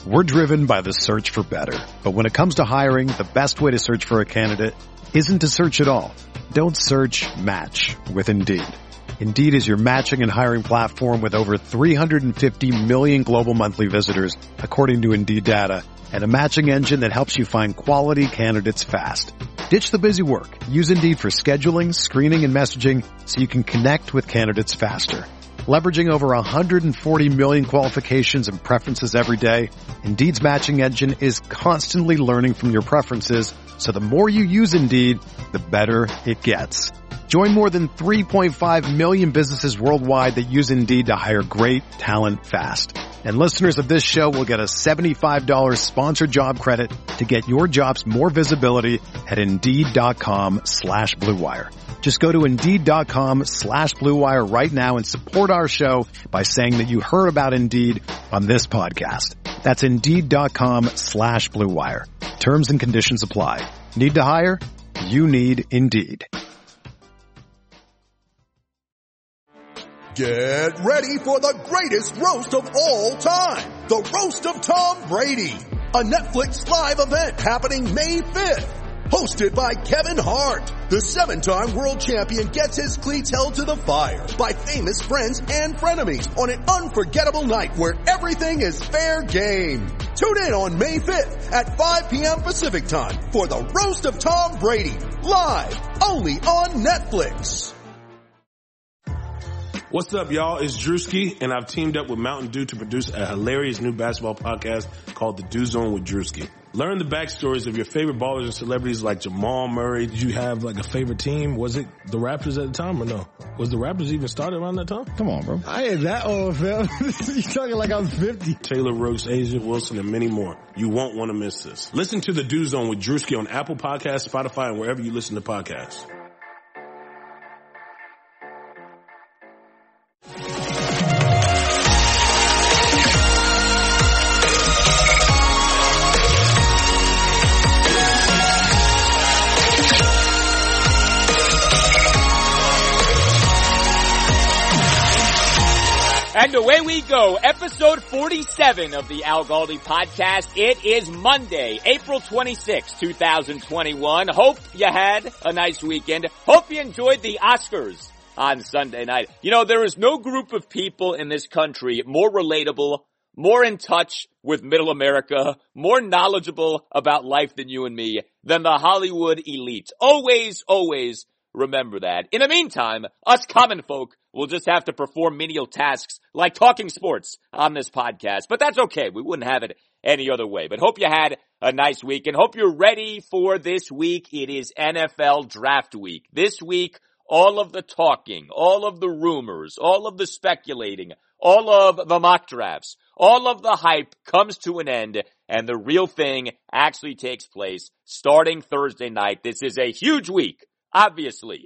We're driven by the search for better. But when it comes to hiring, the best way to search for a candidate isn't to search at all. Don't search, match with Indeed. Indeed is your matching and hiring platform with over 350 million global monthly visitors, according to Indeed data, and a matching engine that helps you find quality candidates fast. Ditch the busy work. Use Indeed for scheduling, screening, and messaging so you can connect with candidates faster. Leveraging over 140 million qualifications and preferences every day, Indeed's matching engine is constantly learning from your preferences, so the more you use Indeed, the better it gets. Join more than 3.5 million businesses worldwide that use Indeed to hire great talent fast. And listeners of this show will get a $75 sponsored job credit to get your jobs more visibility at Indeed.com/Blue Wire. Just go to Indeed.com/Blue Wire right now and support our show by saying that you heard about Indeed on this podcast. That's Indeed.com/Blue Wire. Terms and conditions apply. Need to hire? You need Indeed. Get ready for the greatest roast of all time. The Roast of Tom Brady. A Netflix live event happening May 5th. Hosted by Kevin Hart. The 7-time world champion gets his cleats held to the fire by famous friends and frenemies on an unforgettable night where everything is fair game. Tune in on May 5th at 5 p.m. Pacific time for the Roast of Tom Brady. Live only on Netflix. What's up, y'all? It's Drewski, and I've teamed up with Mountain Dew to produce a hilarious new basketball podcast called The Dew Zone with Drewski. Learn the backstories of your favorite ballers and celebrities like Jamal Murray. Did you have like a favorite team? Was it the Raptors at the time or no? Was the Raptors even started around that time? Come on, bro. I ain't that old, fam. You talking like I was 50. Taylor Rooks, Asia Wilson, and many more. You won't want to miss this. Listen to The Dew Zone with Drewski on Apple Podcasts, Spotify, and wherever you listen to podcasts. And away we go, episode 47 of the Al Galdi podcast. It is Monday, April 26, 2021. Hope you had a nice weekend. Hope you enjoyed the Oscars on Sunday night. You know, there is no group of people in this country more relatable, more in touch with middle America, more knowledgeable about life than you and me, than the Hollywood elite. Always, always remember that. In the meantime, us common folk will just have to perform menial tasks like talking sports on this podcast. But that's okay. We wouldn't have it any other way. But hope you had a nice week and hope you're ready for this week. It is NFL Draft Week. This week, all of the talking, all of the rumors, all of the speculating, all of the mock drafts, all of the hype comes to an end, and the real thing actually takes place starting Thursday night. This is a huge week, obviously,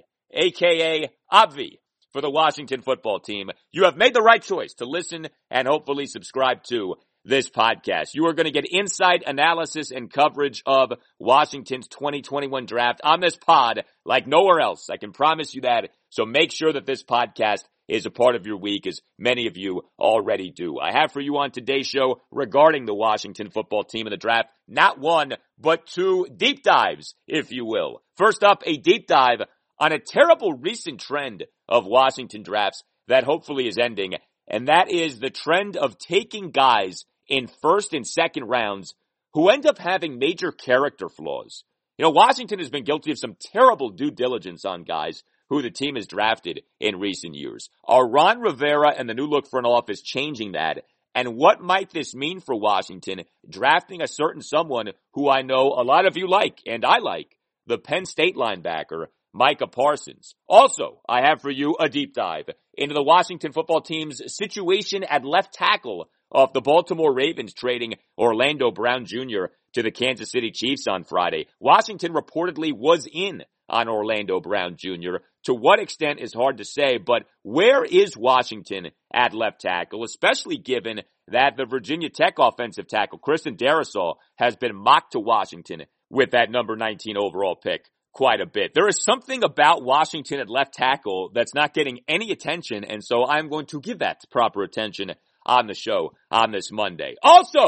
aka Obvi, for the Washington football team. You have made the right choice to listen and hopefully subscribe to this podcast. You are going to get insight, analysis, and coverage of Washington's 2021 draft on this pod like nowhere else. I can promise you that. So make sure that this podcast is a part of your week, as many of you already do. I have for you on today's show regarding the Washington football team in the draft, not one, but two deep dives, if you will. First up, a deep dive on a terrible recent trend of Washington drafts that hopefully is ending, and that is the trend of taking guys in first and second rounds who end up having major character flaws. You know, Washington has been guilty of some terrible due diligence on guys who the team has drafted in recent years. Are Ron Rivera and the new look front office changing that? And what might this mean for Washington drafting a certain someone who I know a lot of you like, and I like, the Penn State linebacker, Micah Parsons. Also, I have for you a deep dive into the Washington football team's situation at left tackle of the Baltimore Ravens trading Orlando Brown Jr. to the Kansas City Chiefs on Friday. Washington reportedly was in on Orlando Brown Jr. To what extent is hard to say, but where is Washington at left tackle, especially given that the Virginia Tech offensive tackle, Christian Darrisaw, has been mocked to Washington with that number 19 overall pick quite a bit. There is something about Washington at left tackle that's not getting any attention, and so I'm going to give that proper attention on the show on this Monday. Also,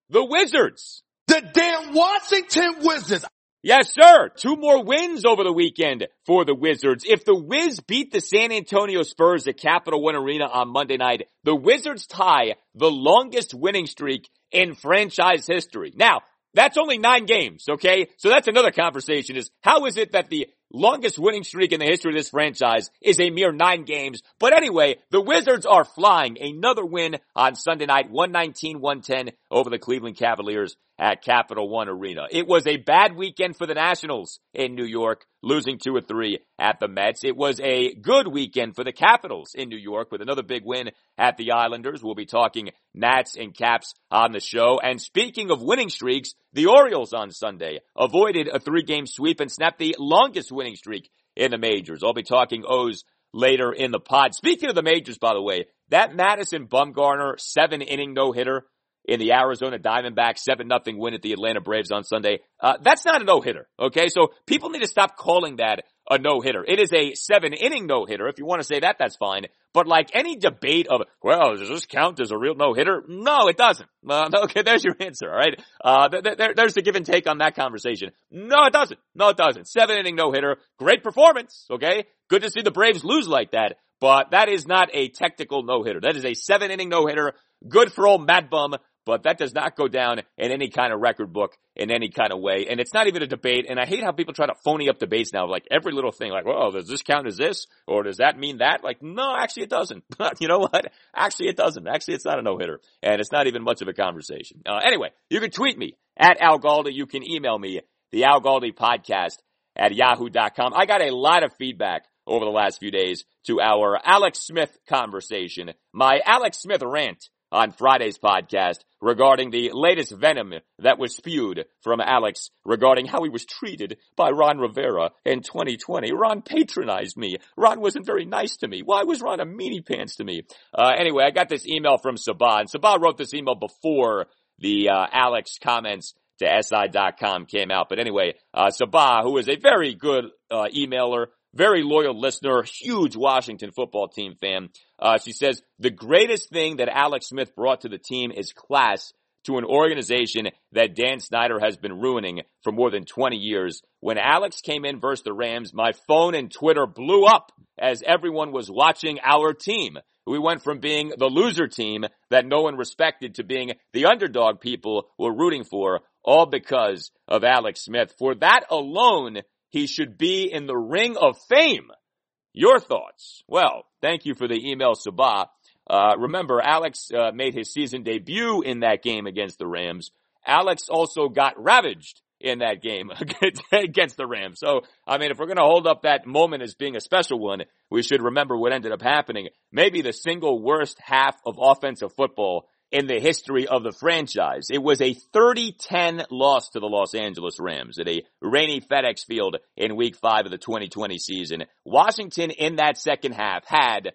the Wizards. The damn Washington Wizards. Yes, sir. 2 more wins over the weekend for the Wizards. If the Wiz beat the San Antonio Spurs at Capital One Arena on Monday night, the Wizards tie the longest winning streak in franchise history. Now, that's only 9 games, okay? So that's another conversation, is how is it that the longest winning streak in the history of this franchise is a mere 9 games? But anyway, the Wizards are flying. Another win on Sunday night, 119-110 over the Cleveland Cavaliers at Capital One Arena. It was a bad weekend for the Nationals in New York, losing 2 of 3 at the Mets. It was a good weekend for the Capitals in New York with another big win at the Islanders. We'll be talking Nats and Caps on the show. And speaking of winning streaks, the Orioles on Sunday avoided a 3-game sweep and snapped the longest winning streak in the majors. I'll be talking O's later in the pod. Speaking of the majors, by the way, that Madison Bumgarner 7-inning no-hitter in the Arizona Diamondbacks 7-0 win at the Atlanta Braves on Sunday, that's not a no-hitter, okay? So people need to stop calling that a no-hitter. It is a 7-inning no-hitter. If you want to say that, that's fine. But like any debate of, well, does this count as a real no-hitter? No, it doesn't. Okay, there's your answer, all right? There's the give and take on that conversation. No, it doesn't. No, it doesn't. 7-inning no-hitter. Great performance, okay? Good to see the Braves lose like that. But that is not a technical no-hitter. That is a 7-inning no-hitter. Good for old Mad Bum. But that does not go down in any kind of record book in any kind of way. And it's not even a debate. And I hate how people try to phony up debates now. Like every little thing, like, well, does this count as this? Or does that mean that? Like, no, actually it doesn't. You know what? Actually it doesn't. Actually it's not a no-hitter. And it's not even much of a conversation. Anyway, you can tweet me at Al Galdi. You can email me, the Al Galdi podcast at yahoo.com. I got a lot of feedback over the last few days to our Alex Smith conversation, my Alex Smith rant on Friday's podcast regarding the latest venom that was spewed from Alex regarding how he was treated by Ron Rivera in 2020. Ron patronized me. Ron wasn't very nice to me. Why was Ron a meanie pants to me? Anyway, I got this email from Sabah, and Sabah wrote this email before the Alex comments to SI.com came out. But anyway, Sabah, who is a very good emailer, very loyal listener, huge Washington football team fan. She says, the greatest thing that Alex Smith brought to the team is class to an organization that Dan Snyder has been ruining for more than 20 years. When Alex came in versus the Rams, my phone and Twitter blew up as everyone was watching our team. We went from being the loser team that no one respected to being the underdog people were rooting for, all because of Alex Smith. For that alone, he should be in the Ring of Fame. Your thoughts? Well, thank you for the email, Sabah. Remember, Alex made his season debut in that game against the Rams. Alex also got ravaged in that game against the Rams. So, I mean, if we're going to hold up that moment as being a special one, we should remember what ended up happening. Maybe the single worst half of offensive football in the history of the franchise. It was a 30-10 loss to the Los Angeles Rams at a rainy FedEx Field in Week 5 of the 2020 season. Washington in that second half had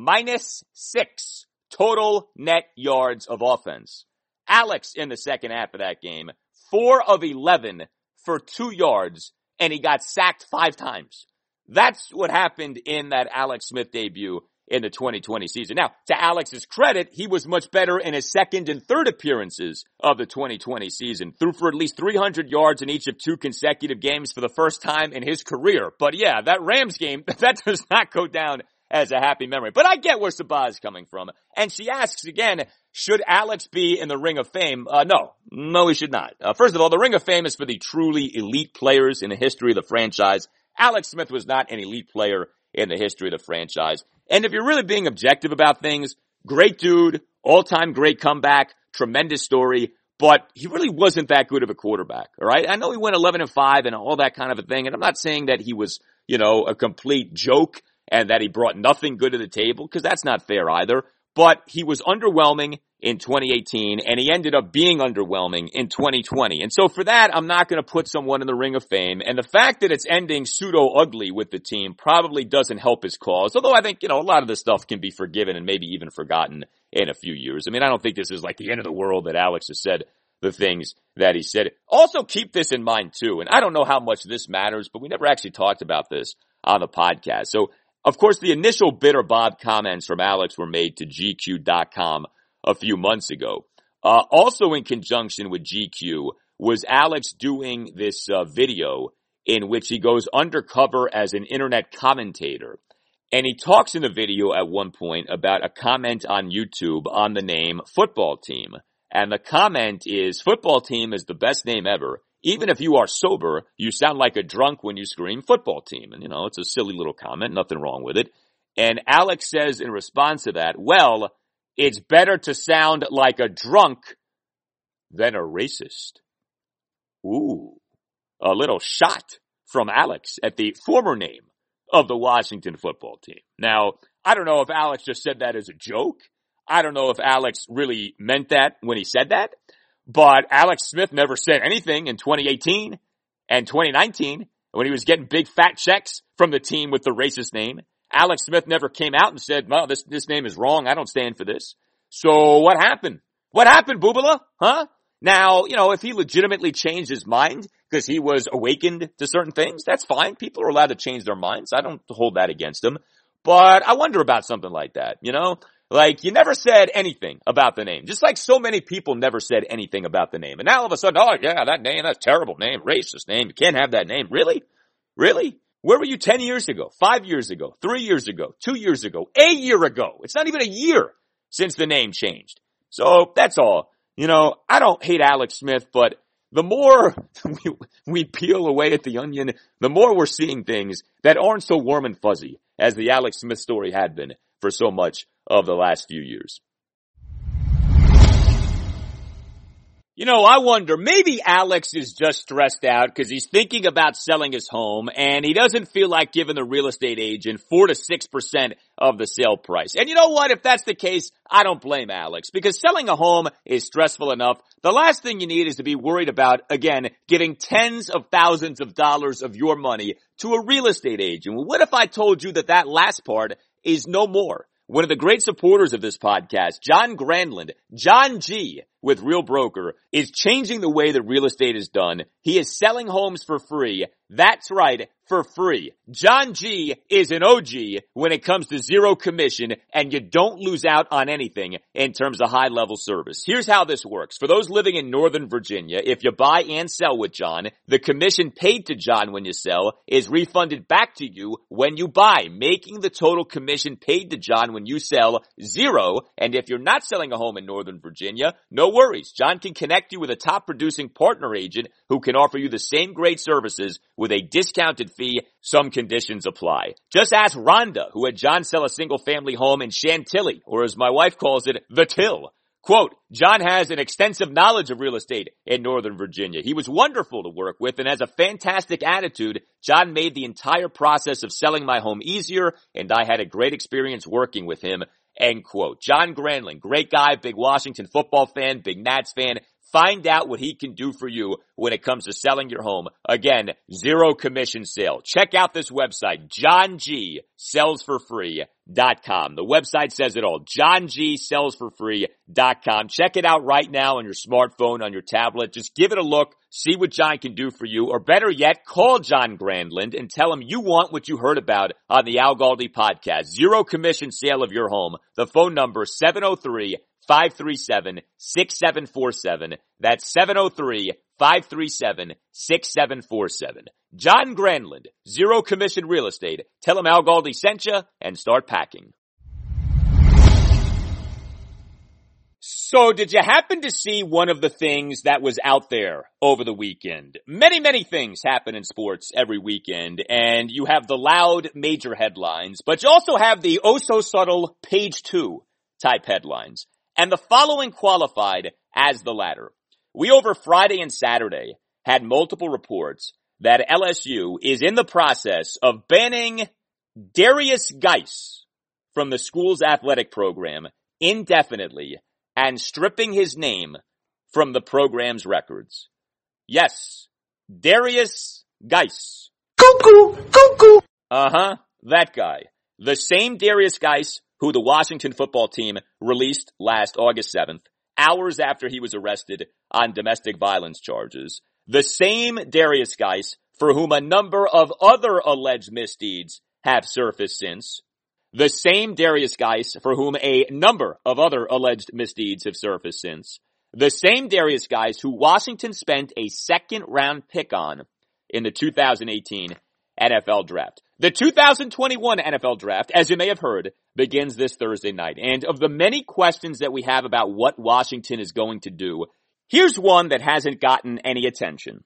-6 total net yards of offense. Alex in the second half of that game, 4 of 11 for 2 yards, and he got sacked 5 times. That's what happened in that Alex Smith debut in the 2020 season. Now, to Alex's credit, he was much better in his second and third appearances of the 2020 season. Threw for at least 300 yards in each of 2 consecutive games for the first time in his career. But yeah, that Rams game, that does not go down as a happy memory. But I get where Sabah is coming from. And she asks again, should Alex be in the Ring of Fame? No, he should not. First of all, the Ring of Fame is for the truly elite players in the history of the franchise. Alex Smith was not an elite player in the history of the franchise. And if you're really being objective about things, great dude, all-time great comeback, tremendous story, but he really wasn't that good of a quarterback, all right? I know he went 11-5 and all that kind of a thing, and I'm not saying that he was, a complete joke and that he brought nothing good to the table, because that's not fair either. But he was underwhelming in 2018, and he ended up being underwhelming in 2020. And so for that, I'm not going to put someone in the Ring of Fame. And the fact that it's ending pseudo-ugly with the team probably doesn't help his cause. Although I think, a lot of this stuff can be forgiven and maybe even forgotten in a few years. I mean, I don't think this is like the end of the world that Alex has said the things that he said. Also keep this in mind too, and I don't know how much this matters, but we never actually talked about this on the podcast. So, of course, the initial Bitter Bob comments from Alex were made to GQ.com a few months ago. Also in conjunction with GQ was Alex doing this video in which he goes undercover as an internet commentator. And he talks in the video at one point about a comment on YouTube on the name Football Team. And the comment is, football team is the best name ever. Even if you are sober, you sound like a drunk when you scream football team. And, it's a silly little comment, nothing wrong with it. And Alex says in response to that, well, it's better to sound like a drunk than a racist. Ooh, a little shot from Alex at the former name of the Washington football team. Now, I don't know if Alex just said that as a joke. I don't know if Alex really meant that when he said that. But Alex Smith never said anything in 2018 and 2019 when he was getting big fat checks from the team with the racist name. Alex Smith never came out and said, well, this name is wrong. I don't stand for this. So what happened? What happened, Boobala? Huh? Now, if he legitimately changed his mind because he was awakened to certain things, that's fine. People are allowed to change their minds. I don't hold that against them. But I wonder about something like that, Like, you never said anything about the name. Just like so many people never said anything about the name. And now all of a sudden, oh yeah, that name, that's a terrible name, racist name. You can't have that name. Really? Really? Where were you 10 years ago, 5 years ago, 3 years ago, 2 years ago, a year ago? It's not even a year since the name changed. So that's all. I don't hate Alex Smith, but the more we peel away at the onion, the more we're seeing things that aren't so warm and fuzzy as the Alex Smith story had been for so much of the last few years. I wonder, maybe Alex is just stressed out because he's thinking about selling his home and he doesn't feel like giving the real estate agent 4 to 6% of the sale price. And you know what? If that's the case, I don't blame Alex because selling a home is stressful enough. The last thing you need is to be worried about, again, giving tens of thousands of dollars of your money to a real estate agent. Well, what if I told you that last part is no more? One of the great supporters of this podcast, John Grandland, John G. with Real Broker, is changing the way that real estate is done. He is selling homes for free. That's right, for free. John G. is an OG when it comes to zero commission, and you don't lose out on anything in terms of high-level service. Here's how this works. For those living in Northern Virginia, if you buy and sell with John, the commission paid to John when you sell is refunded back to you when you buy, making the total commission paid to John when you sell zero. And if you're not selling a home in Northern Virginia, no worries. John can connect you with a top-producing partner agent who can offer you the same great services with a discounted fee. Some conditions apply. Just ask Rhonda, who had John sell a single-family home in Chantilly, or as my wife calls it, the Till. Quote, John has an extensive knowledge of real estate in Northern Virginia. He was wonderful to work with and has a fantastic attitude. John made the entire process of selling my home easier, and I had a great experience working with him. End quote. John Grandland, great guy, big Washington football fan, big Nats fan. Find out what he can do for you when it comes to selling your home. Again, zero commission sale. Check out this website, JohnGSellsForFree.com. The website says it all, JohnGSellsForFree.com. Check it out right now on your smartphone, on your tablet. Just give it a look, see what John can do for you, or better yet, call John Grandland and tell him you want what you heard about on the Al Galdi podcast. Zero commission sale of your home. The phone number, 703-537-6747. That's 703-537-6747. John Grandland, zero commission real estate. Tell him Al Galdi sent you and start packing. So did you happen to see one of the things that was out there over the weekend? Many, many things happen in sports every weekend, and you have the loud major headlines, but you also have the oh-so-subtle page 2 type headlines. And the following qualified as the latter. We, over Friday and Saturday, had multiple reports that LSU is in the process of banning Darius Geis from the school's athletic program indefinitely and stripping his name from the program's records. Yes, Darius Geis. Cuckoo, cuckoo. That guy. The same Darius Geis who the Washington football team released last August 7th, hours after he was arrested on domestic violence charges. The same Darius Geis for whom a number of other alleged misdeeds have surfaced since. The same Darius Geis for whom a number of other alleged misdeeds have surfaced since. The same Derrius Guice who Washington spent a second-round pick on in the 2018 NFL Draft. The 2021 NFL Draft, as you may have heard, begins this Thursday night. And of the many questions that we have about what Washington is going to do, here's one that hasn't gotten any attention.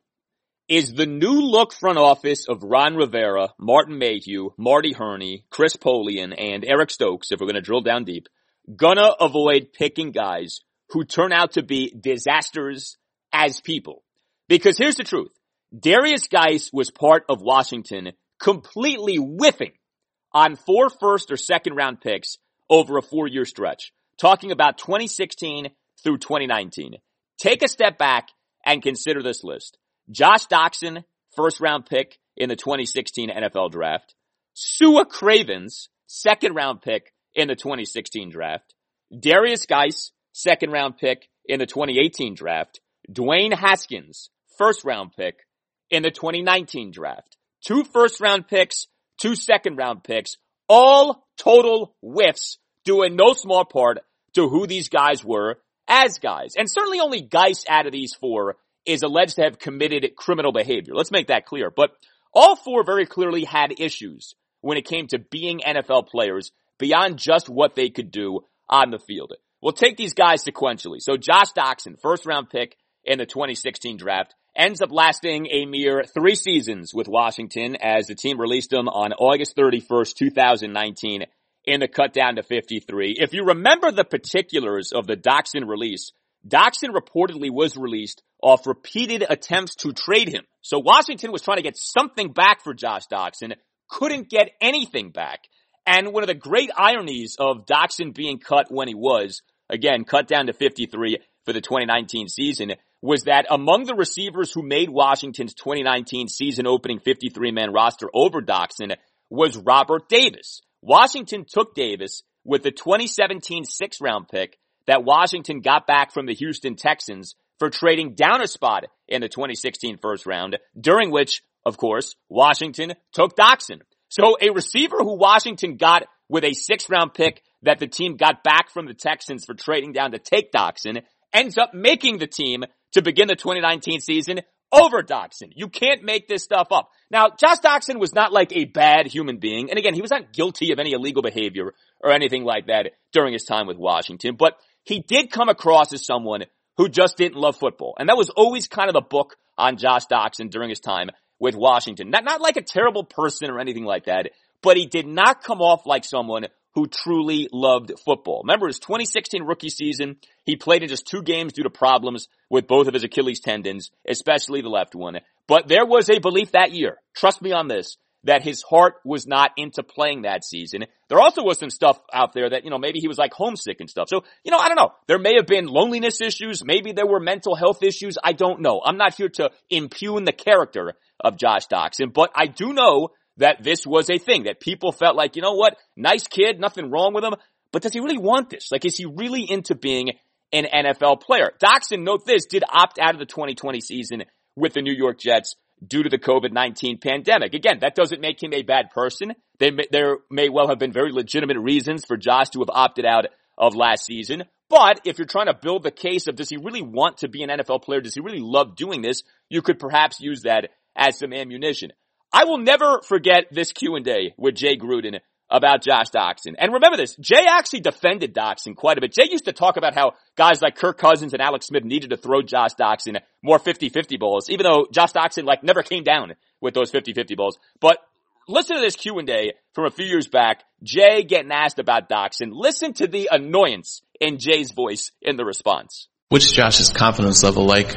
Is the new look front office of Ron Rivera, Martin Mayhew, Marty Herney, Chris Polian, and Eric Stokes, if we're going to drill down deep, gonna avoid picking guys who turn out to be disasters as people? Because here's the truth. Derrius Guice was part of Washington completely whiffing on 4 first or second round picks over a 4-year stretch. Talking about 2016 through 2019. Take a step back and consider this list. Josh Doctson, first round pick in the 2016 NFL Draft. Sua Cravens, second round pick in the 2016 draft. Derrius Guice, second round pick in the 2018 draft. Dwayne Haskins, first round pick in the 2019 draft. 2 first round picks, 2 second round picks, all total whiffs due in no small part to who these guys were as guys. And certainly only Guice out of these 4 is alleged to have committed criminal behavior. Let's make that clear. But all 4 very clearly had issues when it came to being NFL players beyond just what they could do on the field. We'll take these guys sequentially. So Josh Doctson, first round pick in the 2016 draft, ends up lasting a mere 3 seasons with Washington as the team released him on August 31st, 2019 in the cut down to 53. If you remember the particulars of the Doctson release, Doctson reportedly was released off repeated attempts to trade him. So Washington was trying to get something back for Josh Doctson, couldn't get anything back. And one of the great ironies of Doctson being cut when he was, again, cut down to 53 for the 2019 season, was that among the receivers who made Washington's 2019 season opening 53-man roster over Doctson was Robert Davis. Washington took Davis with the 2017 6th-round pick that Washington got back from the Houston Texans for trading down a spot in the 2016 first round, during which, of course, Washington took Doctson. So a receiver who Washington got with a 6th-round pick that the team got back from the Texans for trading down to take Doctson ends up making the team to begin the 2019 season over Doctson. You can't make this stuff up. Now, Josh Doctson was not like a bad human being. And again, he was not guilty of any illegal behavior or anything like that during his time with Washington. But he did come across as someone who just didn't love football. And that was always kind of the book on Josh Doctson during his time with Washington. Not like a terrible person or anything like that, but he did not come off like someone who truly loved football. Remember his 2016 rookie season, he played in just 2 games due to problems with both of his Achilles tendons, especially the left one. But there was a belief that year, trust me on this, that his heart was not into playing that season. There also was some stuff out there that, maybe he was like homesick and stuff. So, I don't know. There may have been loneliness issues. Maybe there were mental health issues. I don't know. I'm not here to impugn the character of Josh Doctson, but I do know that this was a thing, that people felt like, you know what, nice kid, nothing wrong with him, but does he really want this? Like, is he really into being an NFL player? Doctson, note this, did opt out of the 2020 season with the New York Jets due to the COVID-19 pandemic. Again, that doesn't make him a bad person. There may well have been very legitimate reasons for Josh to have opted out of last season. But if you're trying to build the case of does he really want to be an NFL player, does he really love doing this, you could perhaps use that as some ammunition. I will never forget this Q&A with Jay Gruden about Josh Doctson. And remember this, Jay actually defended Doctson quite a bit. Jay used to talk about how guys like Kirk Cousins and Alex Smith needed to throw Josh Doctson more 50-50 balls, even though Josh Doctson never came down with those 50-50 balls. But listen to this Q&A from a few years back, Jay getting asked about Doctson. Listen to the annoyance in Jay's voice in the response. What's Josh's confidence level like?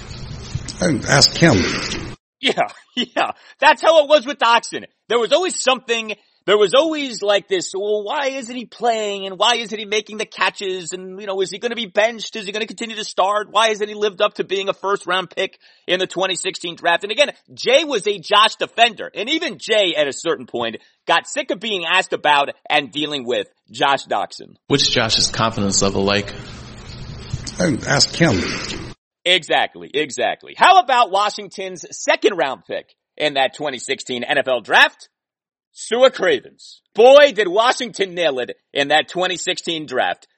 Ask him. Yeah. That's how it was with Doctson. There was always something, there was always like this, well, why isn't he playing and why isn't he making the catches and, is he going to be benched? Is he going to continue to start? Why hasn't he lived up to being a 1st-round pick in the 2016 draft? And again, Jay was a Josh defender. And even Jay at a certain point got sick of being asked about and dealing with Josh Doctson. What's Josh's confidence level like? Ask him. Exactly. How about Washington's 2nd-round pick in that 2016 NFL draft? Sua Cravens. Boy, did Washington nail it in that 2016 draft.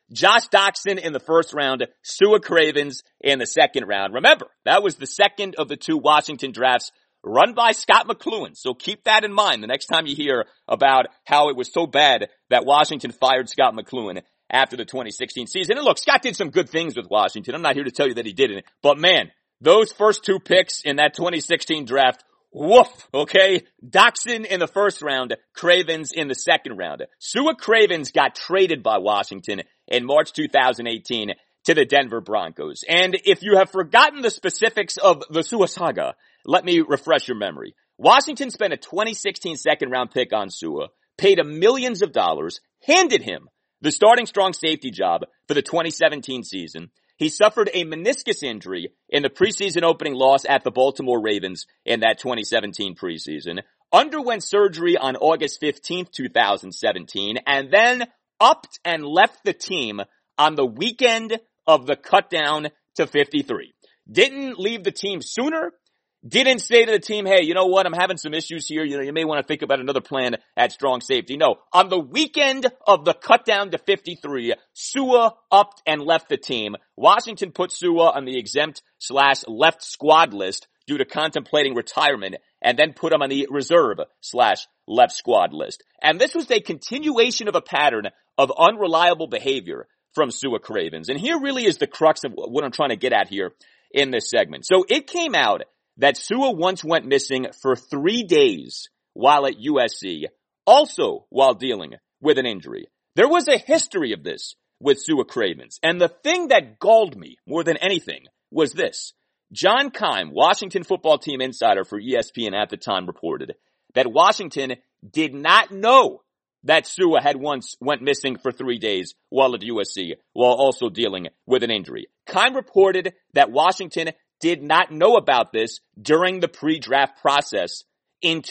Josh Doctson in the first round, Sua Cravens in the second round. Remember, that was the second of the two Washington drafts run by Scott McCloughan. So keep that in mind the next time you hear about how it was so bad that Washington fired Scott McCloughan after the 2016 season. And look, Scott did some good things with Washington. I'm not here to tell you that he didn't. But man, those first two picks in that 2016 draft, woof, okay? Doctson in the first round, Cravens in the second round. Sua Cravens got traded by Washington in March 2018 to the Denver Broncos. And if you have forgotten the specifics of the Sua saga, let me refresh your memory. Washington spent a 2016 second round pick on Sua, paid him millions of dollars, handed him the starting strong safety job for the 2017 season. He suffered a meniscus injury in the preseason opening loss at the Baltimore Ravens in that 2017 preseason, underwent surgery on August 15th, 2017, and then upped and left the team on the weekend of the cut down to 53. Didn't leave the team sooner. Didn't say to the team, hey, you know what, I'm having some issues here. You may want to think about another plan at strong safety. No, on the weekend of the cut down to 53, Sua upped and left the team. Washington put Sua on the exempt/left squad list due to contemplating retirement, and then put him on the reserve/left squad list. And this was a continuation of a pattern of unreliable behavior from Sua Cravens. And here really is the crux of what I'm trying to get at here in this segment. So it came out that Sua once went missing for 3 days while at USC, also while dealing with an injury. There was a history of this with Sua Cravens, and the thing that galled me more than anything was this. John Keim, Washington football team insider for ESPN at the time, reported that Washington did not know that Sua had once went missing for 3 days while at USC, while also dealing with an injury. Keim reported that Washington did not know about this during the pre-draft process in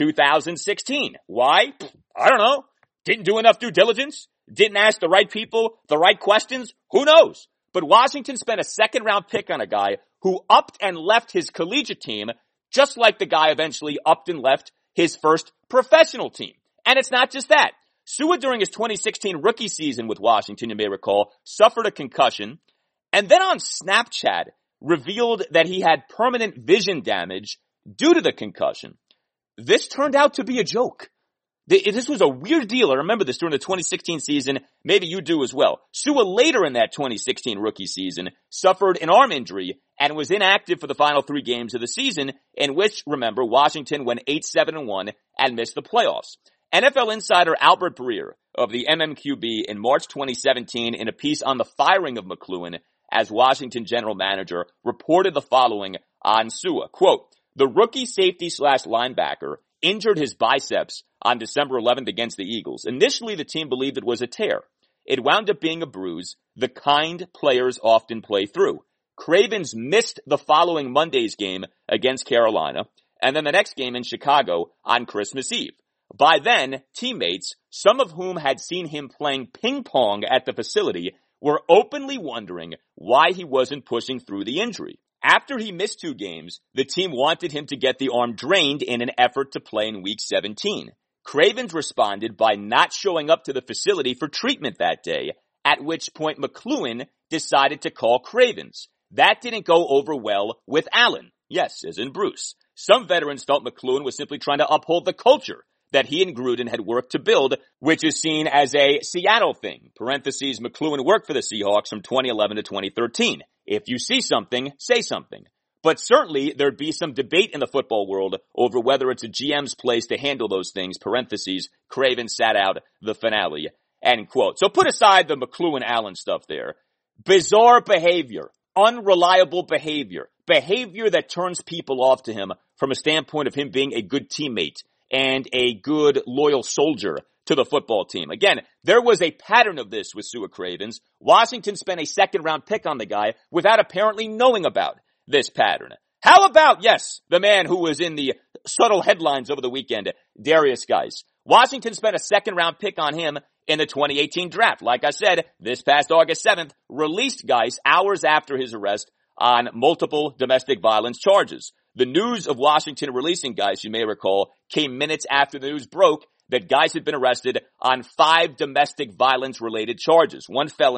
2016. Why? I don't know. Didn't do enough due diligence? Didn't ask the right people the right questions? Who knows? But Washington spent a second-round pick on a guy who upped and left his collegiate team, just like the guy eventually upped and left his first professional team. And it's not just that. Sua, during his 2016 rookie season with Washington, you may recall, suffered a concussion, and then on Snapchat, revealed that he had permanent vision damage due to the concussion. This turned out to be a joke. This was a weird deal. I remember this during the 2016 season. Maybe you do as well. Sua later in that 2016 rookie season suffered an arm injury and was inactive for the final 3 games of the season, in which, remember, Washington went 8-7-1 and missed the playoffs. NFL insider Albert Breer of the MMQB in March 2017, in a piece on the firing of McCloughan as Washington general manager, reported the following on Sua. Quote, the rookie safety/linebacker injured his biceps on December 11th against the Eagles. Initially, the team believed it was a tear. It wound up being a bruise, the kind players often play through. Cravens missed the following Monday's game against Carolina, and then the next game in Chicago on Christmas Eve. By then, teammates, some of whom had seen him playing ping pong at the facility, were openly wondering why he wasn't pushing through the injury. After he missed 2 games, the team wanted him to get the arm drained in an effort to play in Week 17. Cravens responded by not showing up to the facility for treatment that day, at which point McCloughan decided to call Cravens. That didn't go over well with Allen. Yes, as in Bruce. Some veterans felt McCloughan was simply trying to uphold the culture that he and Gruden had worked to build, which is seen as a Seattle thing. Parentheses, McCloughan worked for the Seahawks from 2011 to 2013. If you see something, say something. But certainly, there'd be some debate in the football world over whether it's a GM's place to handle those things. Parentheses, Craven sat out the finale. End quote. So put aside the McCloughan-Allen stuff there. Bizarre behavior. Unreliable behavior. Behavior that turns people off to him from a standpoint of him being a good teammate and a good, loyal soldier to the football team. Again, there was a pattern of this with Sua Cravens. Washington spent a second-round pick on the guy without apparently knowing about this pattern. How about, yes, the man who was in the subtle headlines over the weekend, Darius Geis. Washington spent a second-round pick on him in the 2018 draft. Like I said, this past August 7th, released Geis hours after his arrest on multiple domestic violence charges. The news of Washington releasing Geis, you may recall, came minutes after the news broke that Geis had been arrested on 5 domestic violence-related charges, 1 felony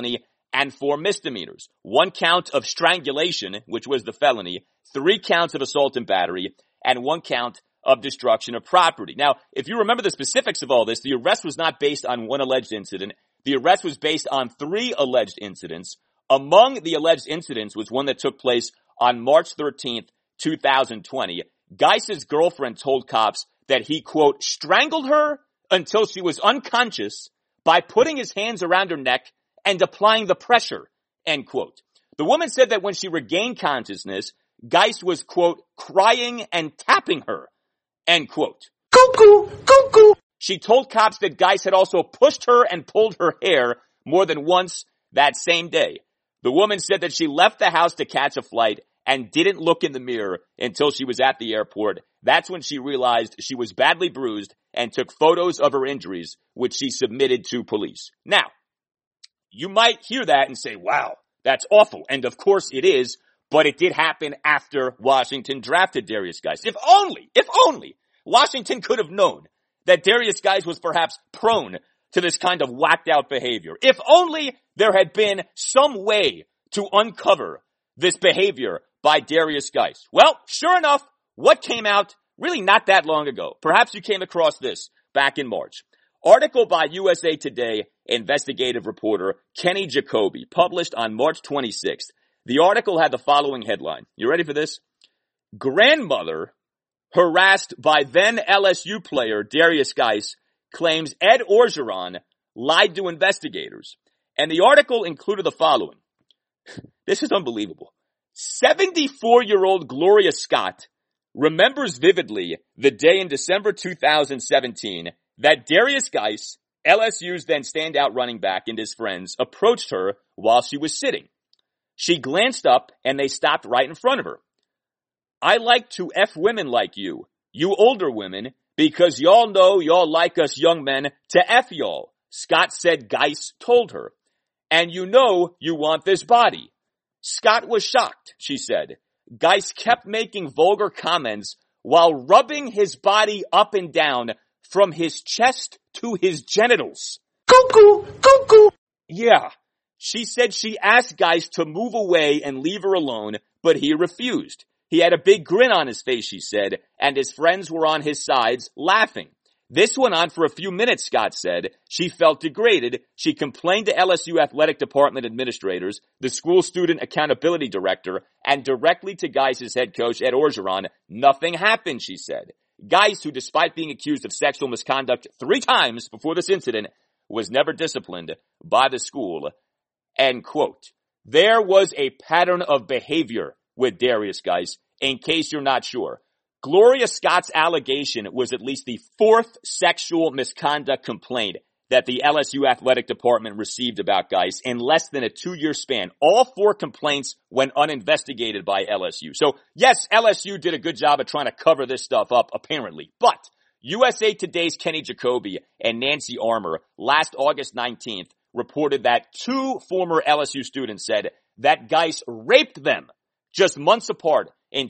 and 4 misdemeanors. 1 count of strangulation, which was the felony, 3 counts of assault and battery, and 1 count of destruction of property. Now, if you remember the specifics of all this, the arrest was not based on 1 alleged incident. The arrest was based on 3 alleged incidents. Among the alleged incidents was one that took place on March 13th, 2020. Geis's girlfriend told cops that he, quote, strangled her until she was unconscious by putting his hands around her neck and applying the pressure, end quote. The woman said that when she regained consciousness, Geis was, quote, crying and tapping her, end quote. Cuckoo, cuckoo. She told cops that Geis had also pushed her and pulled her hair more than once that same day. The woman said that she left the house to catch a flight and didn't look in the mirror until she was at the airport. That's when she realized she was badly bruised and took photos of her injuries, which she submitted to police. Now, you might hear that and say, wow, that's awful. And of course it is, but it did happen after Washington drafted Derrius Guice. If only Washington could have known that Derrius Guice was perhaps prone to this kind of whacked out behavior. If only there had been some way to uncover this behavior by Derrius Guice. Well, sure enough, what came out really not that long ago? Perhaps you came across this back in March. Article by USA Today investigative reporter Kenny Jacoby, published on March 26th. The article had the following headline. You ready for this? Grandmother harassed by then LSU player Derrius Guice claims Ed Orgeron lied to investigators. And the article included the following. This is unbelievable. 74-year-old Gloria Scott remembers vividly the day in December 2017 that Derrius Guice, LSU's then standout running back, and his friends approached her while she was sitting. She glanced up and they stopped right in front of her. I like to F women like you older women, because y'all know y'all like us young men to F y'all, Scott said Guice told her. And you know you want this body. Scott was shocked, she said. Guice kept making vulgar comments while rubbing his body up and down from his chest to his genitals. Cuckoo, cuckoo. Yeah. She said she asked Guice to move away and leave her alone, but he refused. He had a big grin on his face, she said, and his friends were on his sides, laughing. This went on for a few minutes, Scott said. She felt degraded. She complained to LSU athletic department administrators, the school student accountability director, and directly to Guice's head coach, Ed Orgeron. Nothing happened, she said. Guice, who despite being accused of sexual misconduct 3 times before this incident, was never disciplined by the school. End quote. There was a pattern of behavior with Derrius Guice, in case you're not sure. Gloria Scott's allegation was at least the 4th sexual misconduct complaint that the LSU athletic department received about Guice in less than a 2-year span. All 4 complaints went uninvestigated by LSU. So yes, LSU did a good job of trying to cover this stuff up, apparently. But USA Today's Kenny Jacoby and Nancy Armour last August 19th reported that 2 former LSU students said that Guice raped them just months apart in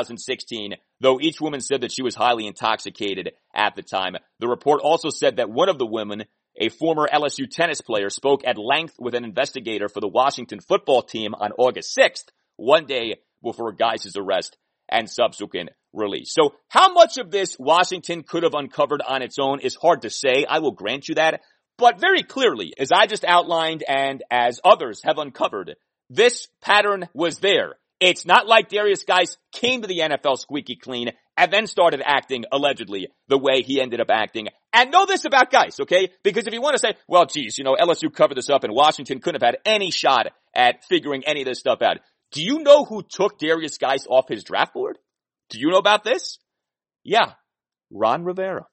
2016, though each woman said that she was highly intoxicated at the time. The report also said that one of the women, a former LSU tennis player, spoke at length with an investigator for the Washington football team on August 6th, one day before Guice's arrest and subsequent release. So how much of this Washington could have uncovered on its own is hard to say. I will grant you that. But very clearly, as I just outlined and as others have uncovered, this pattern was there. It's not like Derrius Guice came to the NFL squeaky clean and then started acting, allegedly, the way he ended up acting. And know this about Guice, okay? Because if you want to say, well, geez, LSU covered this up and Washington couldn't have had any shot at figuring any of this stuff out. Do you know who took Derrius Guice off his draft board? Do you know about this? Yeah, Ron Rivera.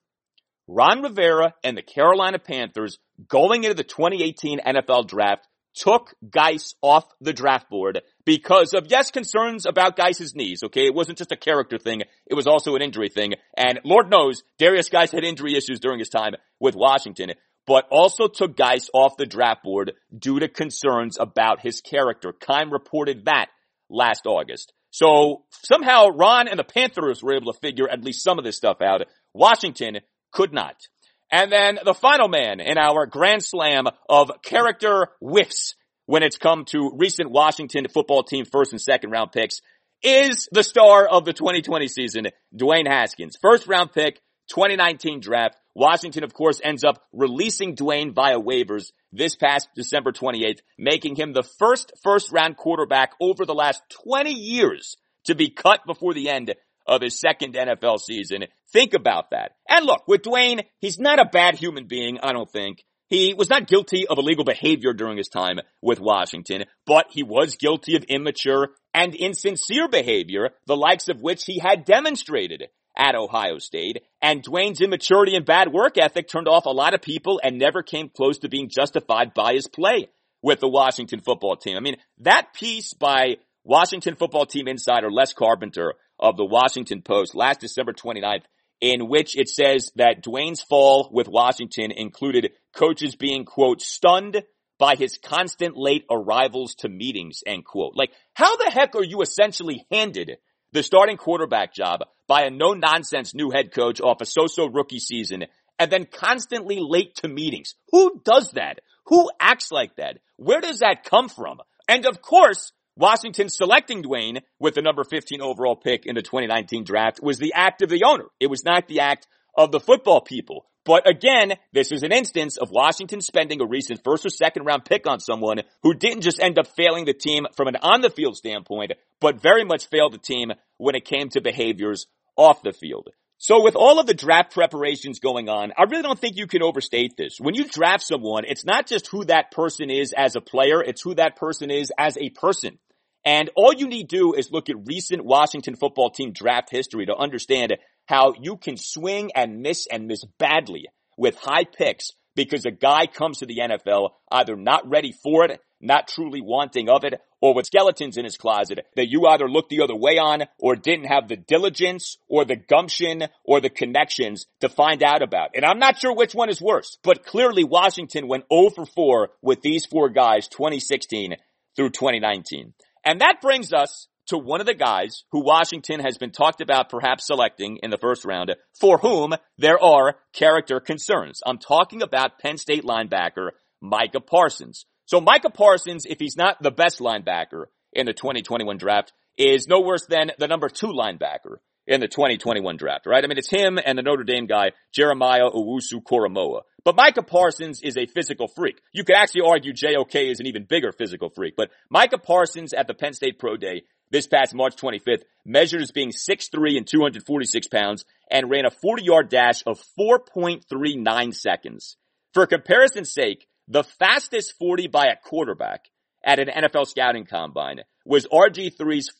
Ron Rivera and the Carolina Panthers, going into the 2018 NFL draft, took Guice off the draft board because of, yes, concerns about Guice's knees, okay? It wasn't just a character thing. It was also an injury thing. And Lord knows, Derrius Guice had injury issues during his time with Washington, but also took Guice off the draft board due to concerns about his character. Keim reported that last August. So somehow Ron and the Panthers were able to figure at least some of this stuff out. Washington could not. And then the final man in our grand slam of character whiffs when it's come to recent Washington football team first and second round picks is the star of the 2020 season, Dwayne Haskins. First round pick, 2019 draft. Washington, of course, ends up releasing Dwayne via waivers this past December 28th, making him the first round quarterback over the last 20 years to be cut before the end of his second NFL season. Think about that. And look, with Dwayne, he's not a bad human being, I don't think. He was not guilty of illegal behavior during his time with Washington, but he was guilty of immature and insincere behavior, the likes of which he had demonstrated at Ohio State. And Dwayne's immaturity and bad work ethic turned off a lot of people and never came close to being justified by his play with the Washington football team. I mean, that piece by Washington football team insider Les Carpenter of the Washington Post last December 29th, in which it says that Dwayne's fall with Washington included coaches being, quote, stunned by his constant late arrivals to meetings, end quote. Like, how the heck are you essentially handed the starting quarterback job by a no-nonsense new head coach off a so-so rookie season and then constantly late to meetings? Who does that? Who acts like that? Where does that come from? And of course, Washington selecting Dwayne with the number 15 overall pick in the 2019 draft was the act of the owner. It was not the act of the football people. But again, this is an instance of Washington spending a recent first or second round pick on someone who didn't just end up failing the team from an on-the-field standpoint, but very much failed the team when it came to behaviors off the field. So with all of the draft preparations going on, I really don't think you can overstate this. When you draft someone, it's not just who that person is as a player, it's who that person is as a person. And all you need to do is look at recent Washington football team draft history to understand how you can swing and miss badly with high picks because a guy comes to the NFL either not ready for it, not truly wanting of it, or with skeletons in his closet that you either looked the other way on or didn't have the diligence or the gumption or the connections to find out about. And I'm not sure which one is worse, but clearly Washington went 0 for 4 with these four guys 2016 through 2019. And that brings us to one of the guys who Washington has been talked about perhaps selecting in the first round, for whom there are character concerns. I'm talking about Penn State linebacker Micah Parsons. So Micah Parsons, if he's not the best linebacker in the 2021 draft, is no worse than the number 2 linebacker in the 2021 draft, right? I mean, it's him and the Notre Dame guy, Jeremiah Owusu-Koramoah. But Micah Parsons is a physical freak. You could actually argue JOK is an even bigger physical freak. But Micah Parsons at the Penn State Pro Day this past March 25th measured as being 6'3" and 246 pounds and ran a 40-yard dash of 4.39 seconds. For comparison's sake, the fastest 40 by a quarterback at an NFL scouting combine was RG3's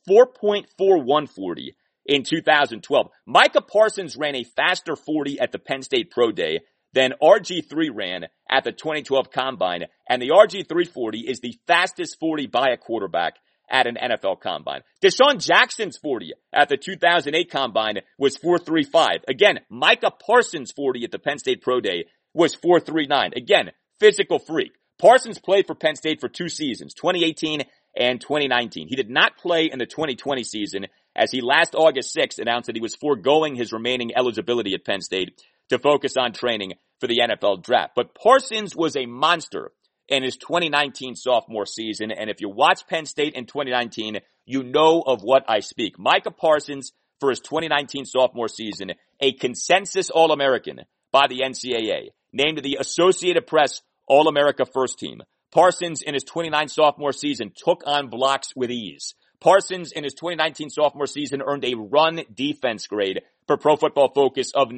4.41 40 in 2012. Micah Parsons ran a faster 40 at the Penn State Pro Day than RG3 ran at the 2012 combine, and the RG3 40 is the fastest 40 by a quarterback at an NFL combine. Deshaun Jackson's 40 at the 2008 combine was 4.35. Again, Micah Parsons' 40 at the Penn State Pro Day was 4.39. Again, physical freak. Parsons played for Penn State for 2 seasons, 2018 and 2019. He did not play in the 2020 season, as he last August 6th announced that he was foregoing his remaining eligibility at Penn State to focus on training for the NFL draft. But Parsons was a monster in his 2019 sophomore season, and if you watch Penn State in 2019, you know of what I speak. Micah Parsons, for his 2019 sophomore season, a consensus All-American by the NCAA, named the Associated Press All-America First Team. Parsons, in his 2019 sophomore season, took on blocks with ease. Parsons, in his 2019 sophomore season, earned a run defense grade for Pro Football Focus of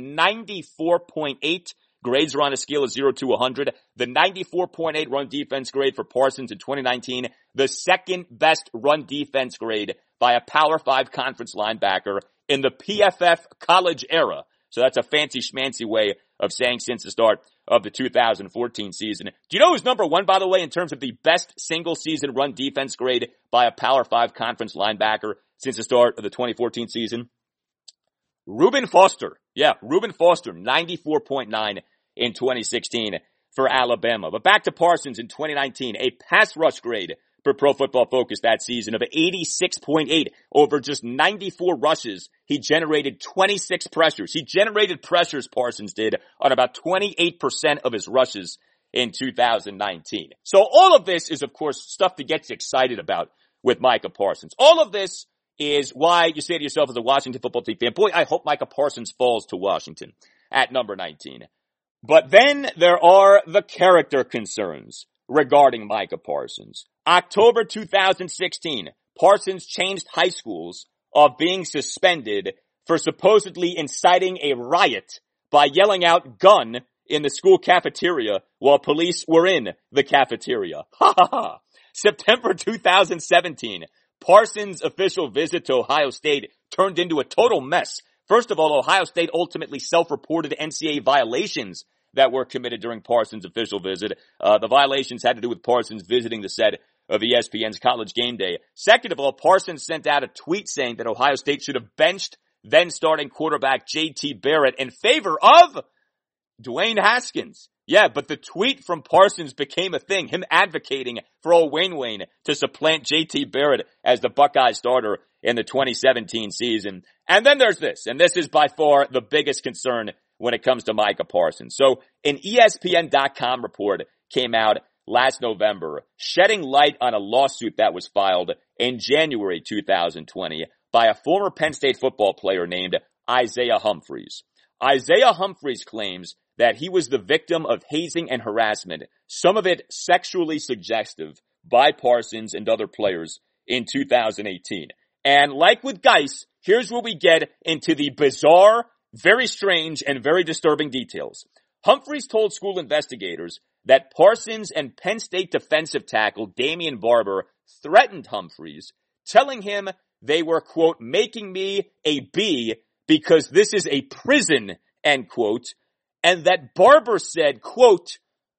94.8. Grades are on a scale of 0 to 100. The 94.8 run defense grade for Parsons in 2019, the second best run defense grade by a Power 5 conference linebacker in the PFF college era. So that's a fancy schmancy way of saying since the start of the 2014 season. Do you know who's number 1, by the way, in terms of the best single season run defense grade by a Power 5 conference linebacker since the start of the 2014 season? Reuben Foster. Yeah, Reuben Foster, 94.9 in 2016 for Alabama. But back to Parsons in 2019, a pass rush grade for Pro Football Focus that season of 86.8 over just 94 rushes. He generated 26 pressures. He generated pressures, Parsons did, on about 28% of his rushes in 2019. So all of this is, of course, stuff to get you excited about with Micah Parsons. All of this is why you say to yourself as a Washington football team fan, boy, I hope Micah Parsons falls to Washington at number 19. But then there are the character concerns regarding Micah Parsons. October 2016, Parsons changed high schools of being suspended for supposedly inciting a riot by yelling out "gun" in the school cafeteria while police were in the cafeteria. Ha ha ha. September 2017, Parsons' official visit to Ohio State turned into a total mess. First of all, Ohio State ultimately self-reported NCAA violations that were committed during Parsons' official visit. The violations had to do with Parsons visiting the set of ESPN's College Game Day. Second of all, Parsons sent out a tweet saying that Ohio State should have benched then starting quarterback J.T. Barrett in favor of Dwayne Haskins. Yeah, but the tweet from Parsons became a thing, him advocating for old Wayne to supplant J.T. Barrett as the Buckeye starter in the 2017 season. And then there's this, and this is by far the biggest concern when it comes to Micah Parsons. So an ESPN.com report came out last November, shedding light on a lawsuit that was filed in January 2020 by a former Penn State football player named Isaiah Humphries. Isaiah Humphries claims that he was the victim of hazing and harassment, some of it sexually suggestive, by Parsons and other players in 2018. And like with Geis, here's where we get into the bizarre, very strange, and very disturbing details. Humphries told school investigators that Parsons and Penn State defensive tackle Damian Barber threatened Humphries, telling him they were, quote, making me a B because this is a prison, end quote, and that Barber said, quote,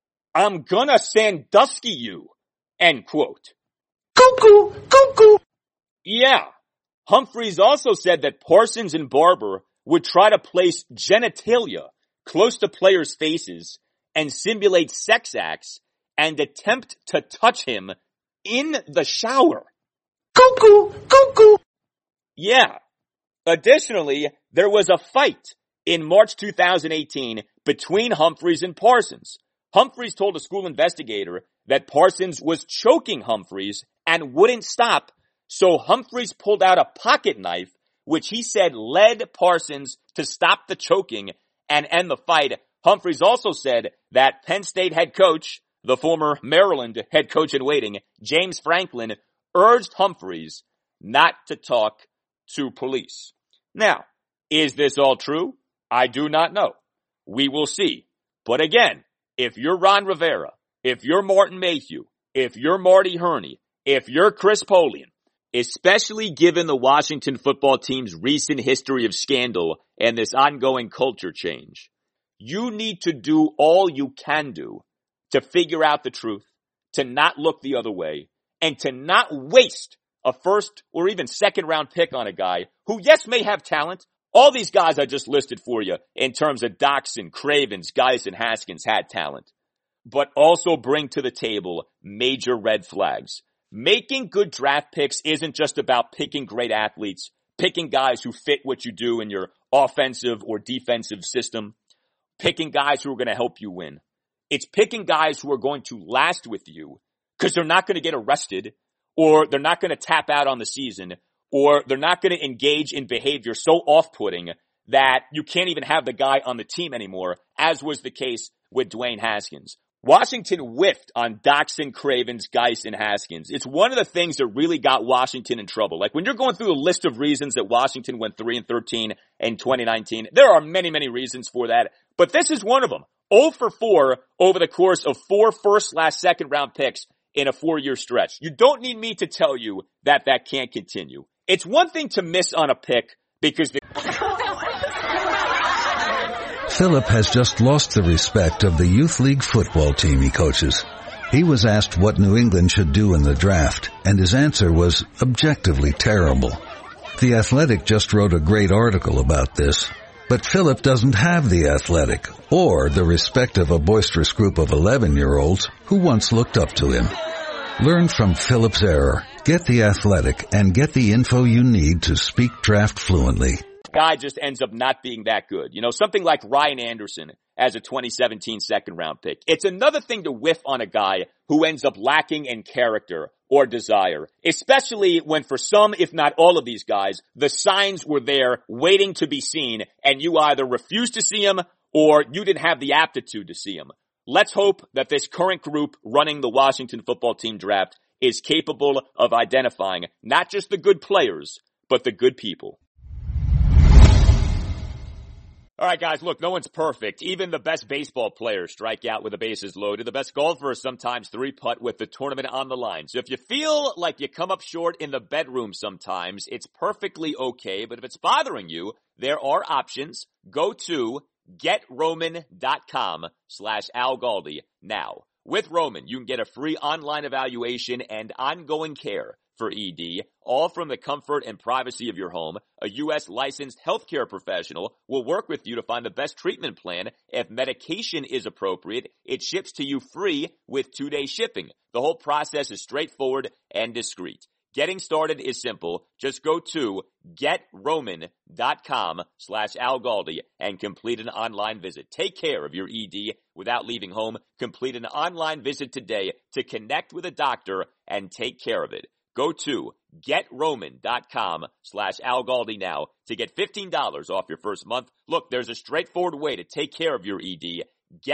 I'm gonna Sandusky you, end quote. Cuckoo, cuckoo. Yeah. Humphries also said that Parsons and Barber would try to place genitalia close to players' faces and simulate sex acts and attempt to touch him in the shower. Cuckoo, cuckoo. Yeah. Additionally, there was a fight in March 2018 between Humphries and Parsons. Humphries told a school investigator that Parsons was choking Humphries and wouldn't stop, so Humphries pulled out a pocket knife, which he said led Parsons to stop the choking and end the fight. Humphries also said that Penn State head coach, the former Maryland head coach in waiting, James Franklin, urged Humphries not to talk to police. Now, is this all true? I do not know. We will see. But again, if you're Ron Rivera, if you're Martin Mayhew, if you're Marty Herney, if you're Chris Polian, especially given the Washington football team's recent history of scandal and this ongoing culture change, you need to do all you can do to figure out the truth, to not look the other way, and to not waste a first or even second round pick on a guy who, yes, may have talent. All these guys I just listed for you in terms of Doxson, Cravens, Geis, and Haskins had talent, but also bring to the table major red flags. Making good draft picks isn't just about picking great athletes, picking guys who fit what you do in your offensive or defensive system, picking guys who are going to help you win. It's picking guys who are going to last with you because they're not going to get arrested, or they're not going to tap out on the season, or they're not going to engage in behavior so off-putting that you can't even have the guy on the team anymore, as was the case with Dwayne Haskins. Washington whiffed on Doxson, Cravens, Geis, and Haskins. It's one of the things that really got Washington in trouble. Like when you're going through a list of reasons that Washington went 3-13 in 2019, there are many, many reasons for that, but this is one of them. 0 for 4 over the course of 4 first/second round picks in a 4-year stretch. You don't need me to tell you that that can't continue. It's one thing to miss on a pick because Philip has just lost the respect of the youth league football team he coaches. He was asked what New England should do in the draft, and his answer was objectively terrible. The Athletic just wrote a great article about this, but Philip doesn't have the Athletic or the respect of a boisterous group of 11-year-olds who once looked up to him. Learn from Philip's error, get the Athletic, and get the info you need to speak draft fluently. guy just ends up not being that good. Something like Ryan Anderson as a 2017 second round pick. It's another thing to whiff on a guy who ends up lacking in character or desire, especially when for some, if not all of these guys, the signs were there waiting to be seen and you either refused to see them or you didn't have the aptitude to see them. Let's hope that this current group running the Washington football team draft is capable of identifying not just the good players, but the good people. All right, guys, look, no one's perfect. Even the best baseball players strike out with the bases loaded. The best golfers sometimes three-putt with the tournament on the line. So if you feel like you come up short in the bedroom sometimes, it's perfectly okay. But if it's bothering you, there are options. Go to GetRoman.com/Al Galdi now. With Roman, you can get a free online evaluation and ongoing care for ED, all from the comfort and privacy of your home. A U.S. licensed healthcare professional will work with you to find the best treatment plan. If medication is appropriate, it ships to you free with 2-day shipping. The whole process is straightforward and discreet. Getting started is simple. Just go to GetRoman.com/Al Galdi and complete an online visit. Take care of your ED without leaving home. Complete an online visit today to connect with a doctor and take care of it. Go to GetRoman.com/Al Galdi now to get $15 off your first month. Look, there's a straightforward way to take care of your ED.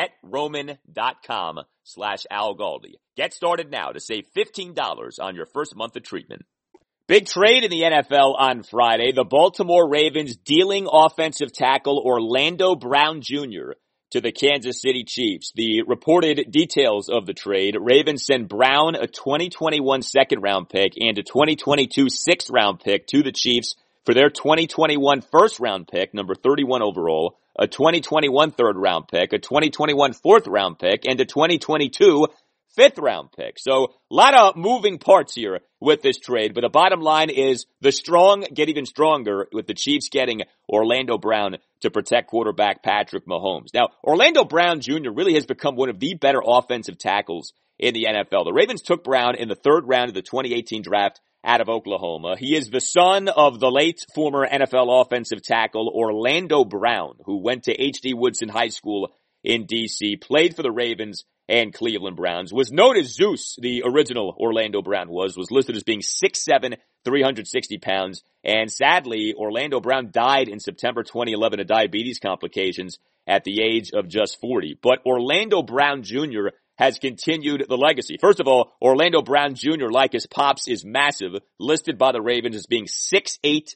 GetRoman.com/Al Galdi. Get started now to save $15 on your first month of treatment. Big trade in the NFL on Friday. The Baltimore Ravens dealing offensive tackle Orlando Brown Jr. to the Kansas City Chiefs. The reported details of the trade: Ravens send Brown a 2021 second-round pick and a 2022 sixth-round pick to the Chiefs for their 2021 first-round pick, number 31 overall, a 2021 third-round pick, a 2021 fourth-round pick, and a 2022 fifth-round pick. So a lot of moving parts here with this trade, but the bottom line is the strong get even stronger with the Chiefs getting Orlando Brown to protect quarterback Patrick Mahomes. Now, Orlando Brown Jr. really has become one of the better offensive tackles in the NFL. The Ravens took Brown in the third round of the 2018 draft out of Oklahoma. He is the son of the late former NFL offensive tackle Orlando Brown, who went to H.D. Woodson High School in D.C., played for the Ravens and Cleveland Browns, was known as Zeus, the original Orlando Brown was listed as being 6'7", 360 pounds, and sadly, Orlando Brown died in September 2011 of diabetes complications at the age of just 40. But Orlando Brown Jr. has continued the legacy. First of all, Orlando Brown Jr., like his pops, is massive, listed by the Ravens as being 6'8",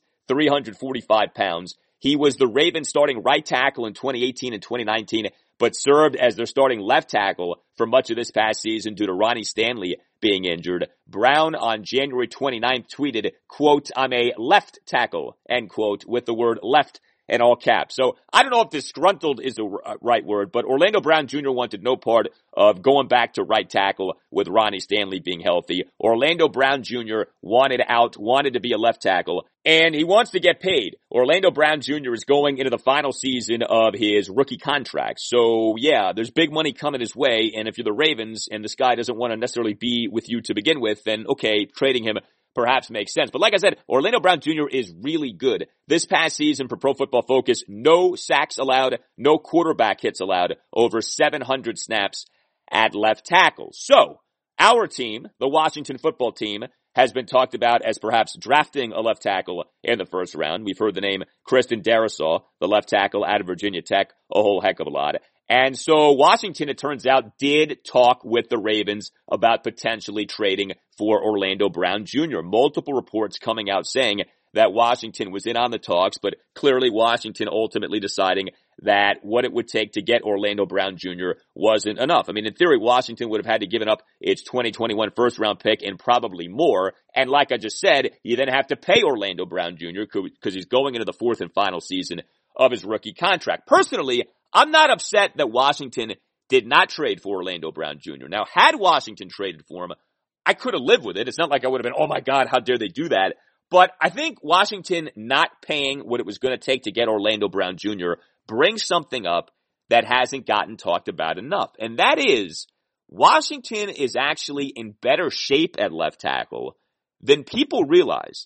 345 pounds. He was the Ravens starting right tackle in 2018 and 2019, but served as their starting left tackle for much of this past season due to Ronnie Stanley being injured. Brown on January 29th tweeted, quote, "I'm a left tackle," end quote, with the word left in all caps. So I don't know if disgruntled is the right word, but Orlando Brown Jr. wanted no part of going back to right tackle with Ronnie Stanley being healthy. Orlando Brown Jr. wanted out, wanted to be a left tackle, and he wants to get paid. Orlando Brown Jr. is going into the final season of his rookie contract. So yeah, there's big money coming his way, and if you're the Ravens and this guy doesn't want to necessarily be with you to begin with, then okay, trading him perhaps makes sense. But like I said, Orlando Brown Jr. is really good. This past season for Pro Football Focus, no sacks allowed, no quarterback hits allowed, over 700 snaps at left tackle. So, our team, the Washington football team, has been talked about as perhaps drafting a left tackle in the first round. We've heard the name Christian Darrisaw, the left tackle out of Virginia Tech, a whole heck of a lot. And so Washington, it turns out, did talk with the Ravens about potentially trading for Orlando Brown Jr. Multiple reports coming out saying that Washington was in on the talks, but clearly Washington ultimately deciding that what it would take to get Orlando Brown Jr. wasn't enough. I mean, in theory, Washington would have had to give up its 2021 first-round pick and probably more. And like I just said, you then have to pay Orlando Brown Jr. because he's going into the fourth and final season of his rookie contract. Personally, I'm not upset that Washington did not trade for Orlando Brown Jr. Now, had Washington traded for him, I could have lived with it. It's not like I would have been, oh my God, how dare they do that? But I think Washington not paying what it was going to take to get Orlando Brown Jr. brings something up that hasn't gotten talked about enough. And that is, Washington is actually in better shape at left tackle than people realize.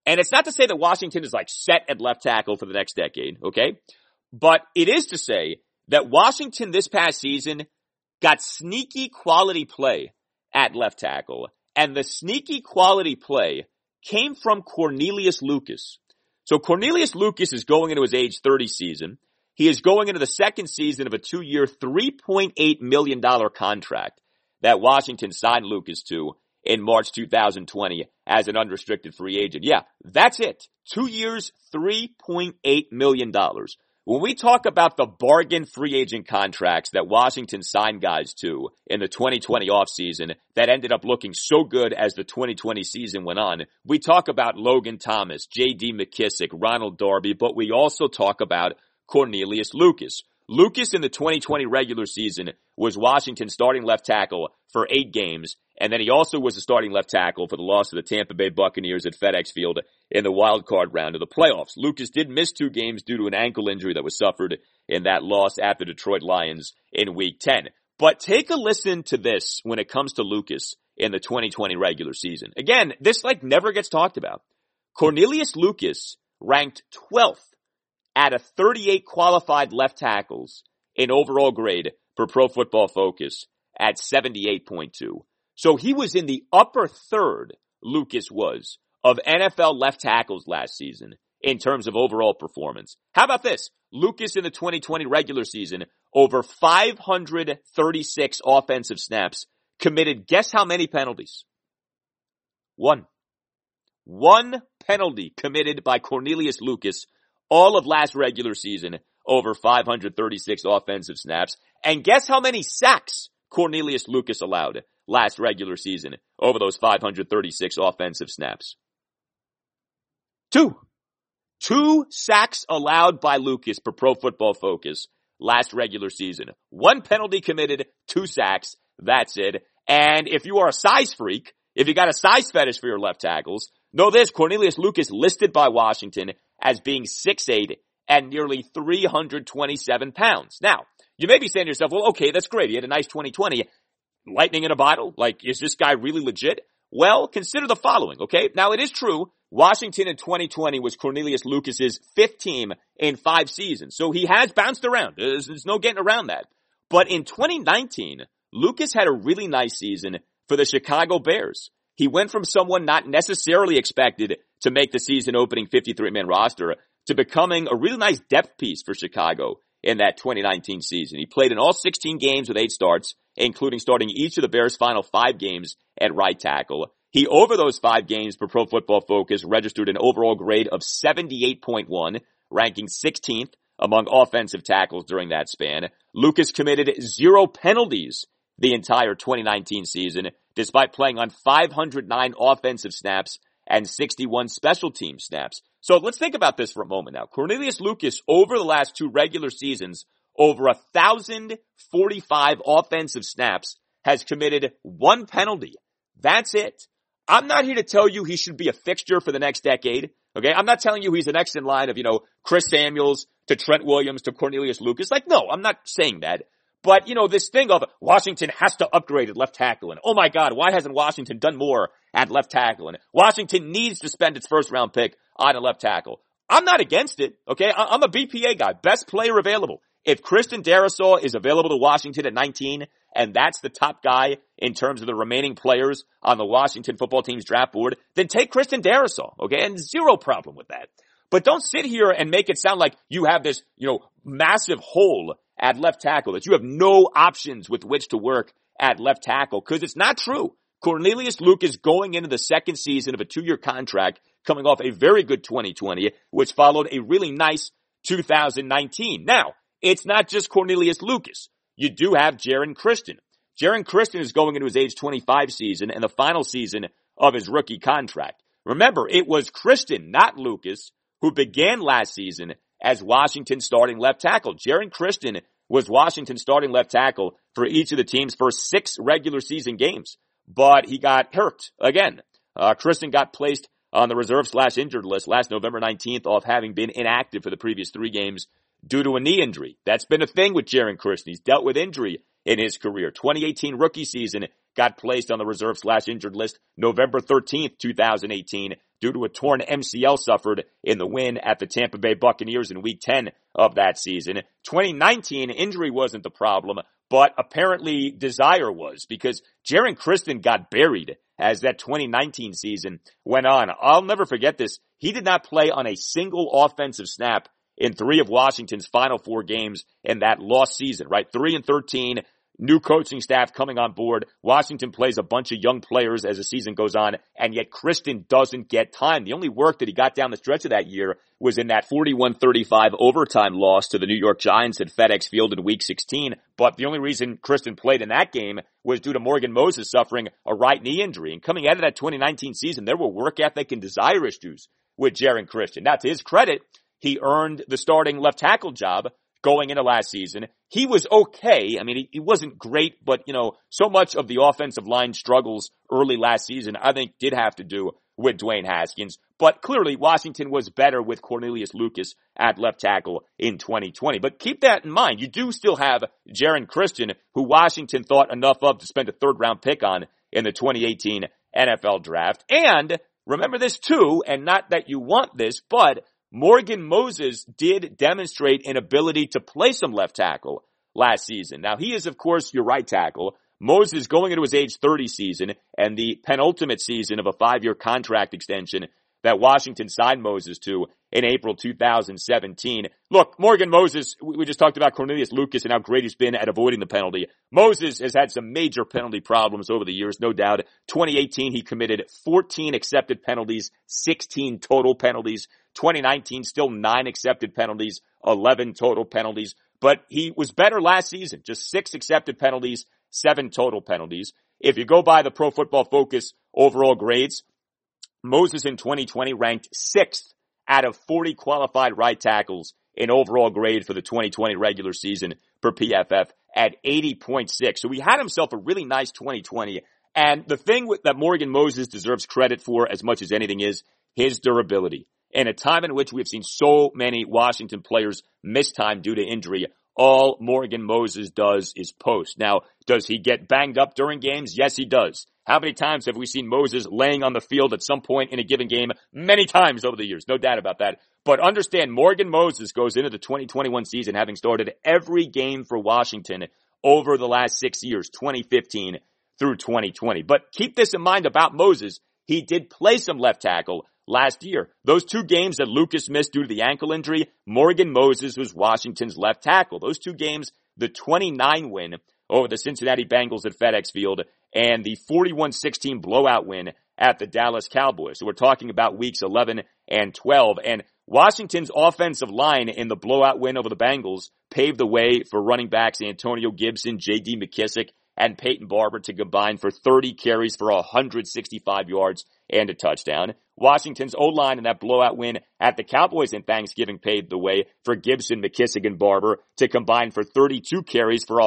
And it's not to say that Washington is like set at left tackle for the next decade, okay? But it is to say that Washington this past season got sneaky quality play at left tackle. And the sneaky quality play came from Cornelius Lucas. So Cornelius Lucas is going into his age 30 season. He is going into the second season of a 2-year, $3.8 million contract that Washington signed Lucas to in March 2020 as an unrestricted free agent. Yeah, that's it. 2 years, $3.8 million. When we talk about the bargain free agent contracts that Washington signed guys to in the 2020 offseason that ended up looking so good as the 2020 season went on, we talk about Logan Thomas, J.D. McKissick, Ronald Darby, but we also talk about Cornelius Lucas. Lucas in the 2020 regular season was Washington's starting left tackle for 8 games, and then he also was the starting left tackle for the loss to the Tampa Bay Buccaneers at FedEx Field in the wild card round of the playoffs. Lucas did miss 2 games due to an ankle injury that was suffered in that loss at the Detroit Lions in Week 10. But take a listen to this when it comes to Lucas in the 2020 regular season. Again, this never gets talked about. Cornelius Lucas ranked 12th out of 38 qualified left tackles in overall grade for Pro Football Focus at 78.2. So he was in the upper third, Lucas was, of NFL left tackles last season in terms of overall performance. How about this? Lucas in the 2020 regular season, over 536 offensive snaps, committed guess how many penalties? 1. 1 penalty committed by Cornelius Lucas all of last regular season, over 536 offensive snaps. And guess how many sacks Cornelius Lucas allowed last regular season over those 536 offensive snaps? 2. 2 sacks allowed by Lucas per Pro Football Focus last regular season. 1 penalty committed, 2 sacks. That's it. And if you are a size freak, if you got a size fetish for your left tackles, know this: Cornelius Lucas listed by Washington as being 6'8" and nearly 327 pounds. Now, you may be saying to yourself, well, okay, that's great. He had a nice 2020. Lightning in a bottle? Is this guy really legit? Well, consider the following, okay? Now, it is true, Washington in 2020 was Cornelius Lucas's 5th team in 5 seasons. So he has bounced around. There's no getting around that. But in 2019, Lucas had a really nice season for the Chicago Bears. He went from someone not necessarily expected to make the season opening 53-man roster to becoming a really nice depth piece for Chicago in that 2019 season. He played in all 16 games with 8 starts, including starting each of the Bears' final 5 games at right tackle. He, over those 5 games for Pro Football Focus, registered an overall grade of 78.1, ranking 16th among offensive tackles during that span. Lucas committed 0 penalties the entire 2019 season, despite playing on 509 offensive snaps and 61 special team snaps. So let's think about this for a moment now. Cornelius Lucas, over the last 2 regular seasons, over 1,045 offensive snaps, has committed 1 penalty. That's it. I'm not here to tell you he should be a fixture for the next decade. Okay? I'm not telling you he's the next in line of, Chris Samuels to Trent Williams to Cornelius Lucas. No, I'm not saying that. But, this thing of Washington has to upgrade at left tackle, and oh my God, why hasn't Washington done more at left tackle? And Washington needs to spend its first round pick on a left tackle. I'm not against it, okay? I'm a BPA guy, best player available. If Christian Darrisaw is available to Washington at 19, and that's the top guy in terms of the remaining players on the Washington football team's draft board, then take Christian Darrisaw, okay? And 0 problem with that. But don't sit here and make it sound like you have this, massive hole at left tackle, that you have no options with which to work at left tackle, because it's not true. Cornelius Lucas going into the second season of a 2-year contract, coming off a very good 2020, which followed a really nice 2019. Now, it's not just Cornelius Lucas. You do have Jaron Christian. Jaron Christian is going into his age 25 season and the final season of his rookie contract. Remember, it was Christian, not Lucas, who began last season as Washington's starting left tackle. Jaron Christian was Washington's starting left tackle for each of the team's first 6 regular season games. But he got hurt again. Christian got placed on the reserve/injured list last November 19th off having been inactive for the previous 3 games due to a knee injury. That's been a thing with Jaron Christian. He's dealt with injury in his career. 2018 rookie season got placed on the reserve/injured list November 13th, 2018 due to a torn MCL suffered in the win at the Tampa Bay Buccaneers in Week 10 of that season. 2019, injury wasn't the problem, but apparently desire was, because Jaron Christian got buried as that 2019 season went on. I'll never forget this. He did not play on a single offensive snap in 3 of Washington's final 4 games in that lost season, right? 3-13, new coaching staff coming on board. Washington plays a bunch of young players as the season goes on, and yet Christian doesn't get time. The only work that he got down the stretch of that year was in that 41-35 overtime loss to the New York Giants at FedEx Field in Week 16. But the only reason Christian played in that game was due to Morgan Moses suffering a right knee injury. And coming out of that 2019 season, there were work ethic and desire issues with Jaron Christian. Now, to his credit, he earned the starting left tackle job going into last season. He was okay. I mean, he wasn't great, but, so much of the offensive line struggles early last season, I think, did have to do with Dwayne Haskins. But clearly, Washington was better with Cornelius Lucas at left tackle in 2020. But keep that in mind. You do still have Jaron Christian, who Washington thought enough of to spend a 3rd-round pick on in the 2018 NFL Draft. And remember this, too, and not that you want this, but Morgan Moses did demonstrate an ability to play some left tackle last season. Now, he is, of course, your right tackle. Moses going into his age 30 season and the penultimate season of a 5-year contract extension that Washington signed Moses to in April 2017. Look, Morgan Moses, we just talked about Cornelius Lucas and how great he's been at avoiding the penalty. Moses has had some major penalty problems over the years, no doubt. 2018, he committed 14 accepted penalties, 16 total penalties. 2019, still 9 accepted penalties, 11 total penalties. But he was better last season, just 6 accepted penalties, 7 total penalties. If you go by the Pro Football Focus overall grades, Moses in 2020 ranked 6th out of 40 qualified right tackles in overall grade for the 2020 regular season per PFF at 80.6. So he had himself a really nice 2020. And the thing that Morgan Moses deserves credit for as much as anything is his durability. In a time in which we have seen so many Washington players miss time due to injury, all Morgan Moses does is post. Now, does he get banged up during games? Yes, he does. How many times have we seen Moses laying on the field at some point in a given game? Many times over the years, no doubt about that. But understand, Morgan Moses goes into the 2021 season having started every game for Washington over the last 6 years, 2015 through 2020. But keep this in mind about Moses. He did play some left tackle last year. Those 2 games that Lucas missed due to the ankle injury, Morgan Moses was Washington's left tackle. Those 2 games, the 29 win over the Cincinnati Bengals at FedEx Field and the 41-16 blowout win at the Dallas Cowboys. So we're talking about weeks 11 and 12. And Washington's offensive line in the blowout win over the Bengals paved the way for running backs Antonio Gibson, J.D. McKissick, and Peyton Barber to combine for 30 carries for 165 yards and a touchdown. Washington's O-line in that blowout win at the Cowboys in Thanksgiving paved the way for Gibson, McKissick, and Barber to combine for 32 carries for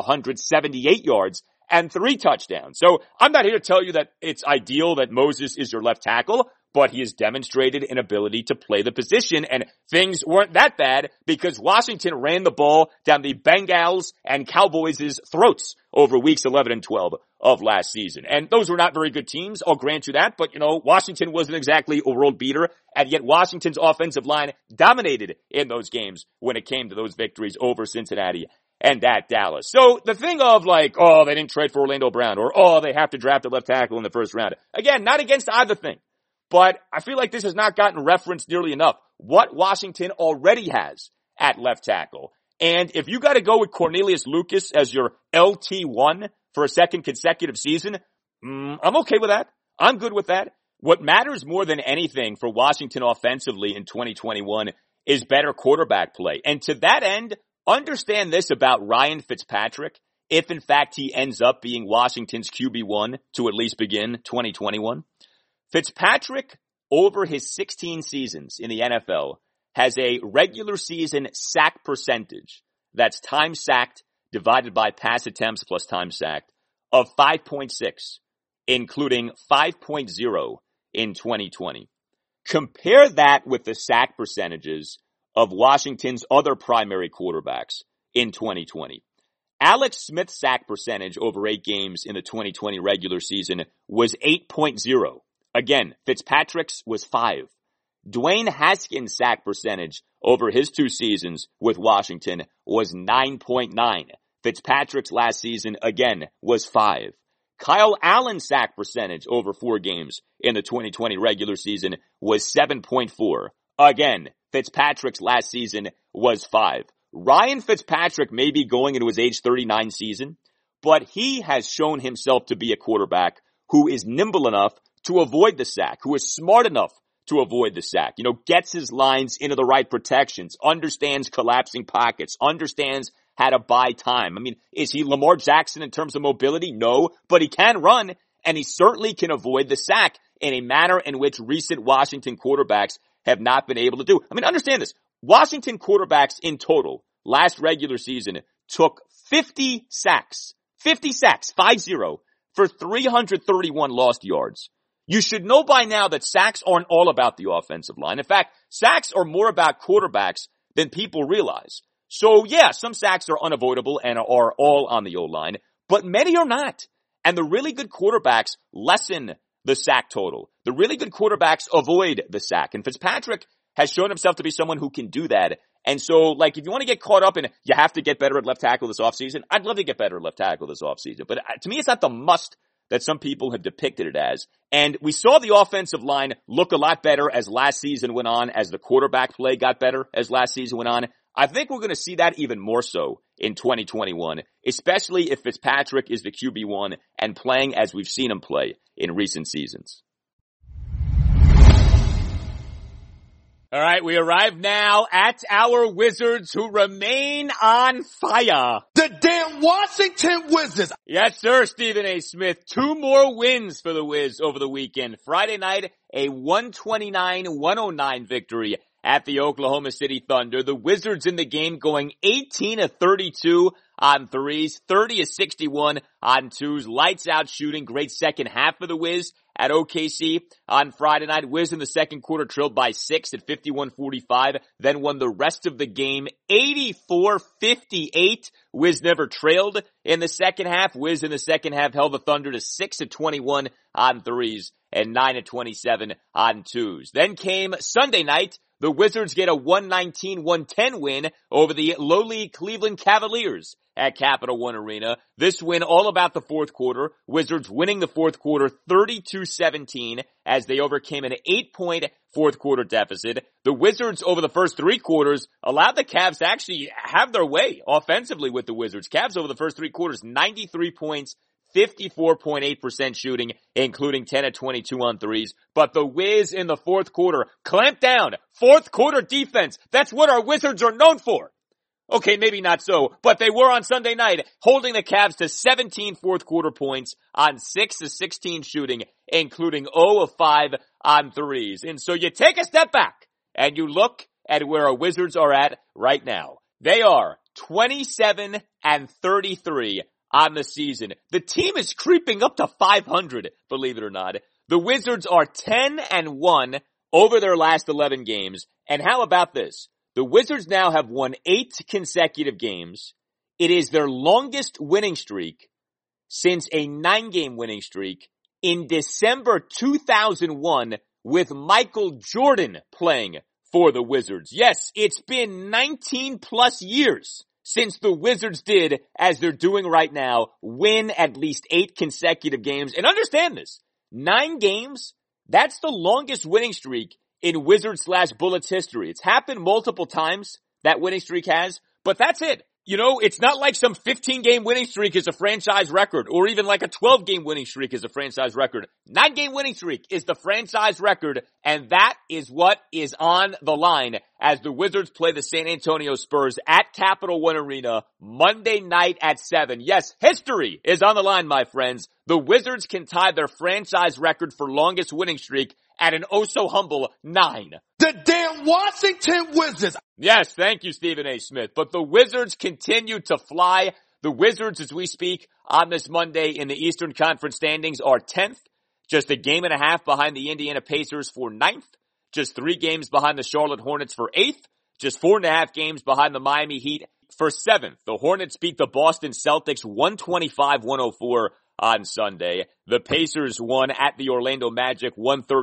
178 yards and 3 touchdowns. So I'm not here to tell you that it's ideal that Moses is your left tackle, but he has demonstrated an ability to play the position, and things weren't that bad because Washington ran the ball down the Bengals and Cowboys' throats over weeks 11 and 12 of last season. And those were not very good teams, I'll grant you that, but Washington wasn't exactly a world beater, and yet Washington's offensive line dominated in those games when it came to those victories over Cincinnati and at Dallas. So the thing of they didn't trade for Orlando Brown, or they have to draft a left tackle in the first round. Again, not against either thing. But I feel like this has not gotten referenced nearly enough. What Washington already has at left tackle. And if you got to go with Cornelius Lucas as your LT1 for a second consecutive season, I'm okay with that. I'm good with that. What matters more than anything for Washington offensively in 2021 is better quarterback play. And to that end, understand this about Ryan Fitzpatrick, if in fact he ends up being Washington's QB1 to at least begin 2021. Fitzpatrick, over his 16 seasons in the NFL, has a regular season sack percentage, that's time sacked divided by pass attempts plus time sacked, of 5.6, including 5.0 in 2020. Compare that with the sack percentages of Washington's other primary quarterbacks in 2020. Alex Smith's sack percentage over 8 games in the 2020 regular season was 8.0. Again, Fitzpatrick's was 5. Dwayne Haskins' sack percentage over his 2 seasons with Washington was 9.9. Fitzpatrick's last season, again, was 5. Kyle Allen's sack percentage over 4 games in the 2020 regular season was 7.4. Again, Fitzpatrick's last season was 5. Ryan Fitzpatrick may be going into his age 39 season, but he has shown himself to be a quarterback who is nimble enough to avoid the sack, who is smart enough to avoid the sack, gets his lines into the right protections, understands collapsing pockets, understands how to buy time. I mean, is he Lamar Jackson in terms of mobility? No, but he can run, and he certainly can avoid the sack in a manner in which recent Washington quarterbacks have not been able to do. I mean, understand this. Washington quarterbacks in total last regular season took 50 sacks, 50, for 331 lost yards. You should know by now that sacks aren't all about the offensive line. In fact, sacks are more about quarterbacks than people realize. So yeah, some sacks are unavoidable and are all on the O-line, but many are not. And the really good quarterbacks lessen the sack total. The really good quarterbacks avoid the sack. And Fitzpatrick has shown himself to be someone who can do that. And so, if you want to get caught up in, you have to get better at left tackle this offseason, I'd love to get better at left tackle this offseason. But to me, it's not the must that some people have depicted it as. And we saw the offensive line look a lot better as last season went on, as the quarterback play got better as last season went on. I think we're going to see that even more so in 2021, especially if Fitzpatrick is the QB1 and playing as we've seen him play in recent seasons. All right, we arrive now at our Wizards who remain on fire. The damn Washington Wizards! Yes, sir, Stephen A. Smith. 2 more wins for the Wiz over the weekend. Friday night, a 129-109 victory at the Oklahoma City Thunder. The Wizards in the game going 18 of 32 on threes, 30 of 61 on twos. Lights out shooting. Great second half for the Wiz at OKC on Friday night. Wiz in the second quarter trailed by 6 at 51-45, then won the rest of the game 84-58. Wiz never trailed in the second half. Wiz in the second half held the Thunder to 6 at 21 on threes and 9 at 27 on twos. Then came Sunday night. The Wizards get a 119-110 win over the lowly Cleveland Cavaliers at Capital One Arena. This win all about the fourth quarter. Wizards winning the fourth quarter 32-17 as they overcame an 8-point fourth quarter deficit. The Wizards over the first 3 quarters allowed the Cavs to actually have their way offensively with the Wizards. Cavs over the first 3 quarters, 93 points, 54.8% shooting, including 10 of 22 on threes. But the Wiz in the fourth quarter clamped down. Fourth quarter defense. That's what our Wizards are known for. Okay, maybe not so, but they were on Sunday night, holding the Cavs to 17 fourth quarter points on 6 of 16 shooting, including 0 of 5 on threes. And so you take a step back and you look at where our Wizards are at right now. They are 27 and 33 on the season. The team is creeping up to 500, believe it or not. The Wizards are 10 and 1 over their last 11 games. And how about this? The Wizards now have won 8 consecutive games. It is their longest winning streak since a 9-game winning streak in December 2001 with Michael Jordan playing for the Wizards. Yes, it's been 19 plus years since the Wizards did, as they're doing right now, win at least 8 consecutive games. And understand this, 9 games, that's the longest winning streak in Wizards/Bullets history. It's happened multiple times, that winning streak has, but that's it. You know, it's not like some 15-game winning streak is a franchise record, or even like a 12-game winning streak is a franchise record. 9-game winning streak is the franchise record, and that is what is on the line as the Wizards play the San Antonio Spurs at Capital One Arena Monday night at 7. Yes, history is on the line, my friends. The Wizards can tie their franchise record for longest winning streak at an oh-so-humble 9. The damn Washington Wizards! Yes, thank you, Stephen A. Smith. But the Wizards continue to fly. The Wizards, as we speak on this Monday in the Eastern Conference standings, are 10th, just a game and a half behind the Indiana Pacers for 9th, just 3 games behind the Charlotte Hornets for 8th, just 4.5 games behind the Miami Heat for 7th. The Hornets beat the Boston Celtics 125-104 on Sunday. The Pacers won at the Orlando Magic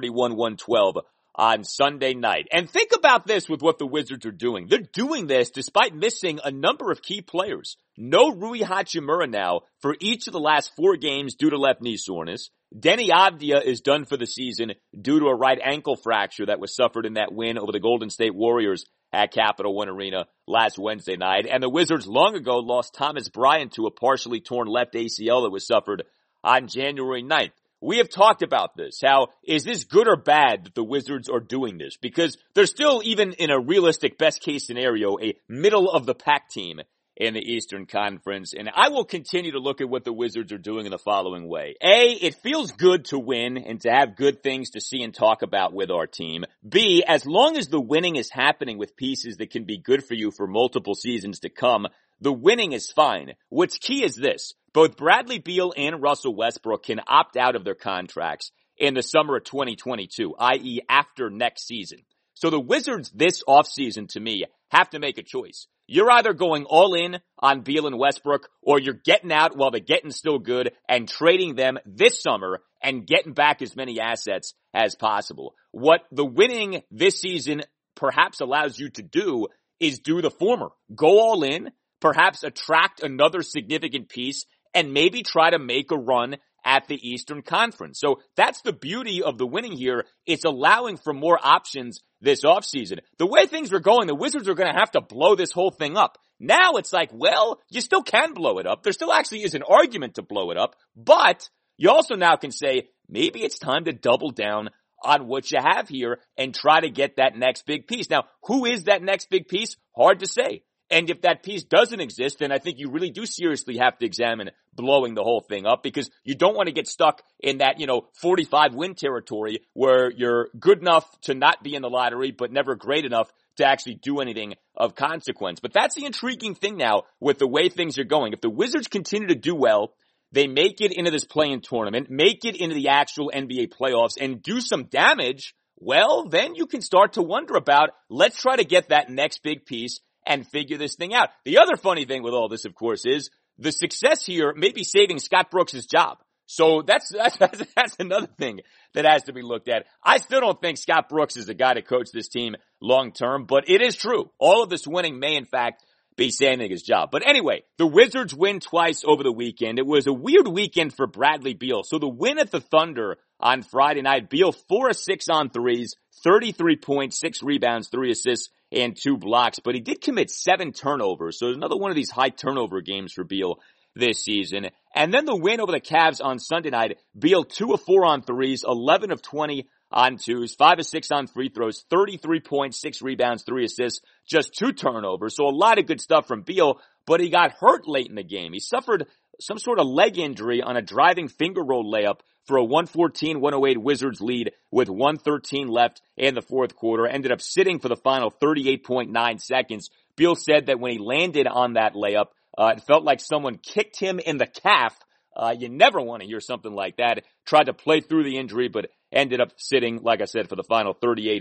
131-112 on Sunday night. And think about this with what the Wizards are doing. They're doing this despite missing a number of key players. No Rui Hachimura now for each of the last 4 games due to left knee soreness. Denny Avdia is done for the season due to a right ankle fracture that was suffered in that win over the Golden State Warriors at Capital One Arena last Wednesday night. And the Wizards long ago lost Thomas Bryant to a partially torn left ACL that was suffered on January 9th. We have talked about this. How is this good or bad that the Wizards are doing this? Because they're still, even in a realistic best case scenario, a middle of the pack team in the Eastern Conference. And I will continue to look at what the Wizards are doing in the following way. A, it feels good to win and to have good things to see and talk about with our team. B, as long as the winning is happening with pieces that can be good for you for multiple seasons to come, the winning is fine. What's key is this. Both Bradley Beal and Russell Westbrook can opt out of their contracts in the summer of 2022, i.e. after next season. So the Wizards this offseason, to me, have to make a choice. You're either going all in on Beal and Westbrook, or you're getting out while the getting's still good and trading them this summer and getting back as many assets as possible. What the winning this season perhaps allows you to do is do the former. Go all in, perhaps attract another significant piece, and maybe try to make a run at the Eastern Conference. So that's the beauty of the winning here. It's allowing for more options this offseason. The way things are going, the Wizards are going to have to blow this whole thing up. Now it's like, well, you still can blow it up. There still actually is an argument to blow it up, but you also now can say, maybe it's time to double down on what you have here and try to get that next big piece. Now, who is that next big piece? Hard to say. And if that piece doesn't exist, then I think you really do seriously have to examine blowing the whole thing up, because you don't want to get stuck in that, 45 win territory where you're good enough to not be in the lottery, but never great enough to actually do anything of consequence. But that's the intriguing thing now with the way things are going. If the Wizards continue to do well, they make it into this play-in tournament, make it into the actual NBA playoffs, and do some damage, well, then you can start to wonder about, let's try to get that next big piece and figure this thing out. The other funny thing with all this, of course, is the success here may be saving Scott Brooks' job. So that's another thing that has to be looked at. I still don't think Scott Brooks is the guy to coach this team long term, but it is true. All of this winning may, in fact, be saving his job. But anyway, the Wizards win twice over the weekend. It was a weird weekend for Bradley Beal. So the win at the Thunder on Friday night, Beal 4 of 6 on threes, 33 points, 6 rebounds, 3 assists, and 2 blocks. But he did commit 7 turnovers. So another one of these high turnover games for Beal this season. And then the win over the Cavs on Sunday night, Beal 2 of 4 on threes, 11 of 20 on twos, 5 of 6 on free throws, 33 points, 6 rebounds, 3 assists, just 2 turnovers. So a lot of good stuff from Beal, but he got hurt late in the game. He suffered some sort of leg injury on a driving finger roll layup for a 114-108 Wizards lead with 1:13 left in the fourth quarter. Ended up sitting for the final 38.9 seconds. Beal said that when he landed on that layup, it felt like someone kicked him in the calf. You never want to hear something like that. Tried to play through the injury, but ended up sitting, like I said, for the final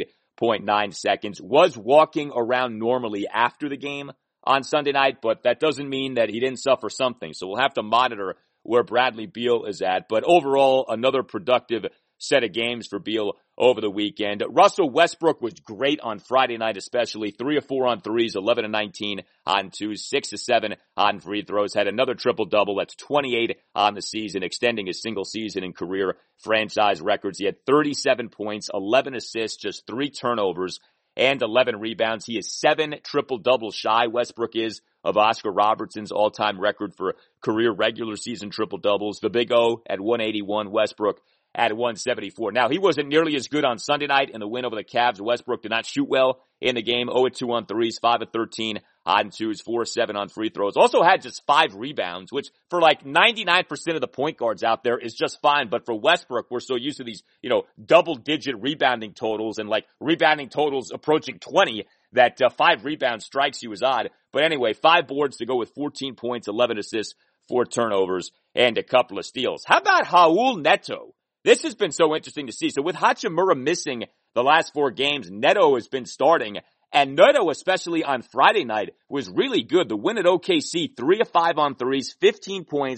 38.9 seconds. Was walking around normally after the game on Sunday night, but that doesn't mean that he didn't suffer something. So we'll have to monitor where Bradley Beal is at. But overall, another productive set of games for Beal over the weekend. Russell Westbrook was great on Friday night, especially 3 of 4 on threes, 11 of 19 on twos, 6 of 7 on free throws. Had another triple-double. That's 28 on the season, extending his single season and career franchise records. He had 37 points, 11 assists, just 3 turnovers, and 11 rebounds. He is 7 triple-doubles shy, Westbrook is, of Oscar Robertson's all-time record for career regular season triple-doubles. The Big O at 181, Westbrook at 174. Now, he wasn't nearly as good on Sunday night in the win over the Cavs. Westbrook did not shoot well in the game. 0 of 2 on threes, 5 of 13 on twos, 4 of 7 on free throws. Also had just 5 rebounds, which for like 99% of the point guards out there is just fine. But for Westbrook, we're so used to these, double-digit rebounding totals and like rebounding totals approaching 20 that 5 rebounds strikes you as odd. But anyway, 5 boards to go with 14 points, 11 assists, 4 turnovers, and a couple of steals. How about Raul Neto? This has been so interesting to see. So with Hachimura missing the last 4 games, Neto has been starting. And Neto, especially on Friday night, was really good. The win at OKC, 3 of 5 on threes, 15 points,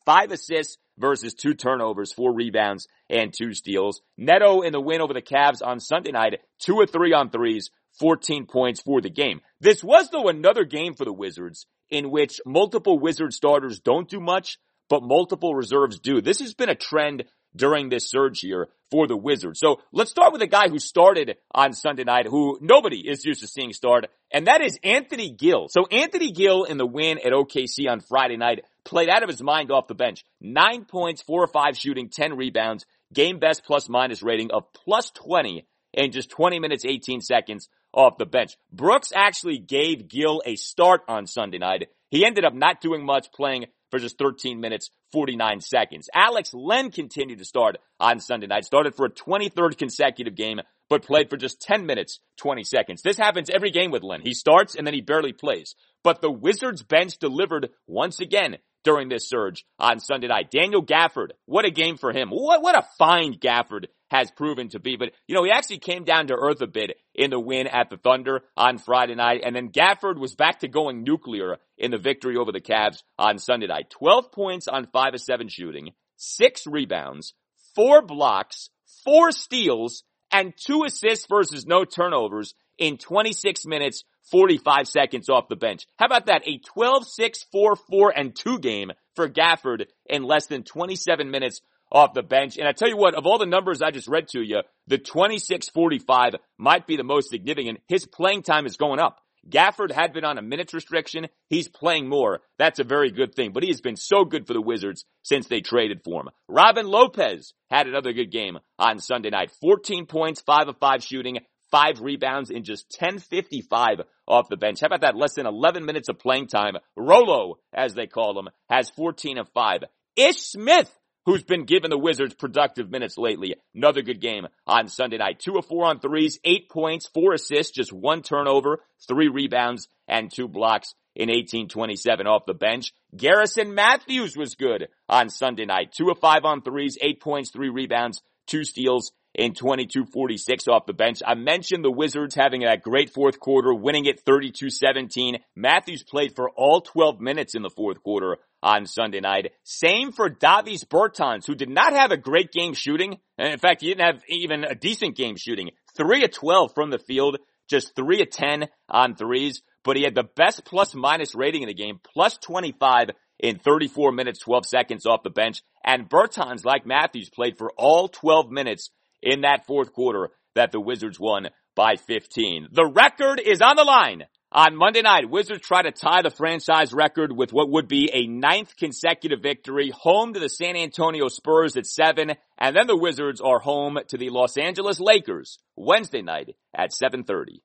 5 assists versus 2 turnovers, 4 rebounds, and 2 steals. Neto in the win over the Cavs on Sunday night, 2 of 3 on threes, 14 points for the game. This was, though, another game for the Wizards in which multiple Wizard starters don't do much, but multiple reserves do. This has been a trend during this surge here for the Wizards. So let's start with a guy who started on Sunday night, who nobody is used to seeing start, and that is Anthony Gill. So Anthony Gill in the win at OKC on Friday night played out of his mind off the bench. 9 points, 4 of 5 shooting, 10 rebounds, game best plus minus rating of plus 20 in just 20 minutes, 18 seconds off the bench. Brooks actually gave Gill a start on Sunday night. He ended up not doing much, playing for just 13 minutes, 49 seconds. Alex Len continued to start on Sunday night, started for a 23rd consecutive game, but played for just 10 minutes, 20 seconds. This happens every game with Len. He starts and then he barely plays. But the Wizards bench delivered once again during this surge on Sunday night. Daniel Gafford, what a game for him. What a find Gafford has proven to be. But, he actually came down to earth a bit in the win at the Thunder on Friday night. And then Gafford was back to going nuclear in the victory over the Cavs on Sunday night. 12 points on 5 of 7 shooting, 6 rebounds, 4 blocks, 4 steals, and 2 assists versus no turnovers in 26 minutes, 45 seconds off the bench. How about that? A 12-6-4-4-2 game for Gafford in less than 27 minutes off the bench. And I tell you what, of all the numbers I just read to you, the 26-45 might be the most significant. His playing time is going up. Gafford had been on a minutes restriction. He's playing more. That's a very good thing. But he has been so good for the Wizards since they traded for him. Robin Lopez had another good game on Sunday night. 14 points, 5 of 5 shooting, 5 rebounds in just 10:55 off the bench. How about that? Less than 11 minutes of playing time. Rolo, as they call him, has 14 of 5. Ish Smith, who's been giving the Wizards productive minutes lately, another good game on Sunday night. 2 of 4 on threes, 8 points, 4 assists, just 1 turnover, 3 rebounds, and 2 blocks in 18:27 off the bench. Garrison Matthews was good on Sunday night. 2 of 5 on threes, 8 points, 3 rebounds, 2 steals in 22:46 off the bench. I mentioned the Wizards having that great fourth quarter, winning it 32-17. Matthews played for all 12 minutes in the fourth quarter on Sunday night. Same for Davis Bertans, who did not have a great game shooting. In fact, he didn't have even a decent game shooting. 3 of 12 from the field, just 3 of 10 on threes. But he had the best plus minus rating in the game, plus 25 in 34 minutes, 12 seconds off the bench. And Bertans, like Matthews, played for all 12 minutes in that fourth quarter that the Wizards won by 15. The record is on the line. On Monday night, Wizards try to tie the franchise record with what would be a 9th consecutive victory, home to the San Antonio Spurs at 7, and then the Wizards are home to the Los Angeles Lakers Wednesday night at 7:30.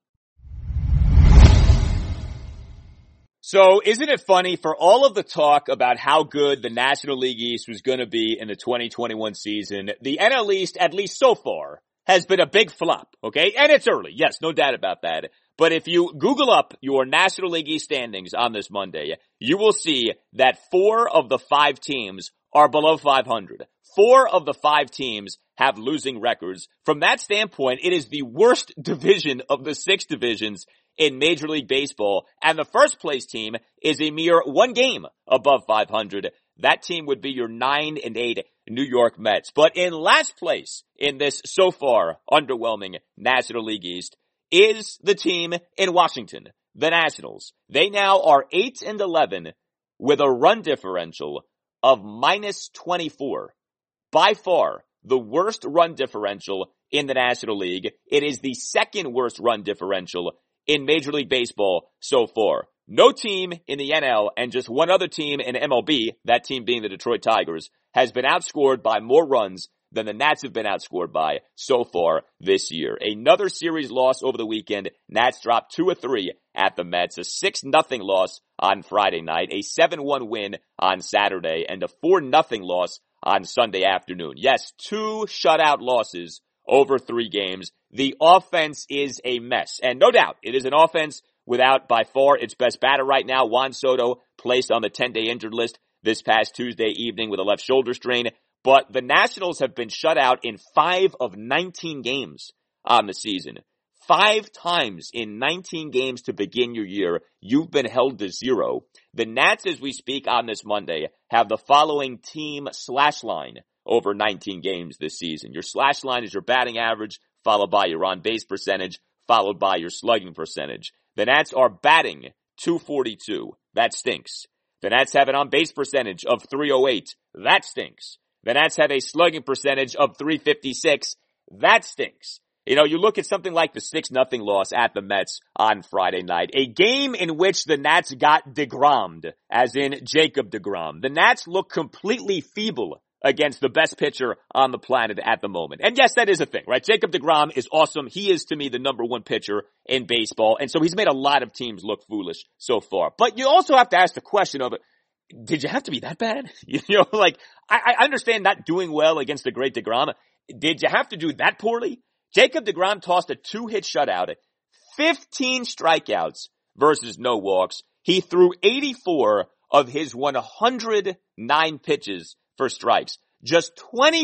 So isn't it funny, for all of the talk about how good the National League East was going to be in the 2021 season, the NL East, at least so far, has been a big flop, okay? And it's early, yes, no doubt about that. But if you Google up your National League East standings on this Monday, you will see that 4 of the 5 teams are below 500. 4 of the 5 teams have losing records. From that standpoint, it is the worst division of the 6 divisions in Major League Baseball, and the first place team is a mere 1 game above 500. That team would be your 9-8 New York Mets. But in last place in this so far underwhelming National League East is the team in Washington, the Nationals. They now are 8-11 with a run differential of minus 24. By far, the worst run differential in the National League. It is the second worst run differential in Major League Baseball so far. No team in the NL and just one other team in MLB, that team being the Detroit Tigers, has been outscored by more runs than the Nats have been outscored by so far this year. Another series loss over the weekend. Nats dropped 2 of 3 at the Mets. A 6-0 loss on Friday night. A 7-1 win on Saturday. And a 4-0 loss on Sunday afternoon. Yes, 2 shutout losses over 3 games. The offense is a mess. And no doubt, it is an offense without by far its best batter right now. Juan Soto placed on the 10-day injured list this past Tuesday evening with a left shoulder strain. But the Nationals have been shut out in 5 of 19 games on the season. 5 times in 19 games to begin your year, you've been held to 0. The Nats, as we speak on this Monday, have the following team slash line over 19 games this season. Your slash line is your batting average, followed by your on-base percentage, followed by your slugging percentage. The Nats are batting .242. That stinks. The Nats have an on-base percentage of .308. That stinks. The Nats have a slugging percentage of .356. That stinks. You know, you look at something like the 6-0 loss at the Mets on Friday night, a game in which the Nats got DeGrommed, as in Jacob DeGrom. The Nats look completely feeble against the best pitcher on the planet at the moment. And yes, that is a thing, right? Jacob DeGrom is awesome. He is, to me, the number 1 pitcher in baseball. And so he's made a lot of teams look foolish so far. But you also have to ask the question of, did you have to be that bad? You know, like, I understand not doing well against the great DeGrom. Did you have to do that poorly? Jacob DeGrom tossed a 2-hit shutout, 15 strikeouts versus no walks. He threw 84 of his 109 pitches for strikes. Just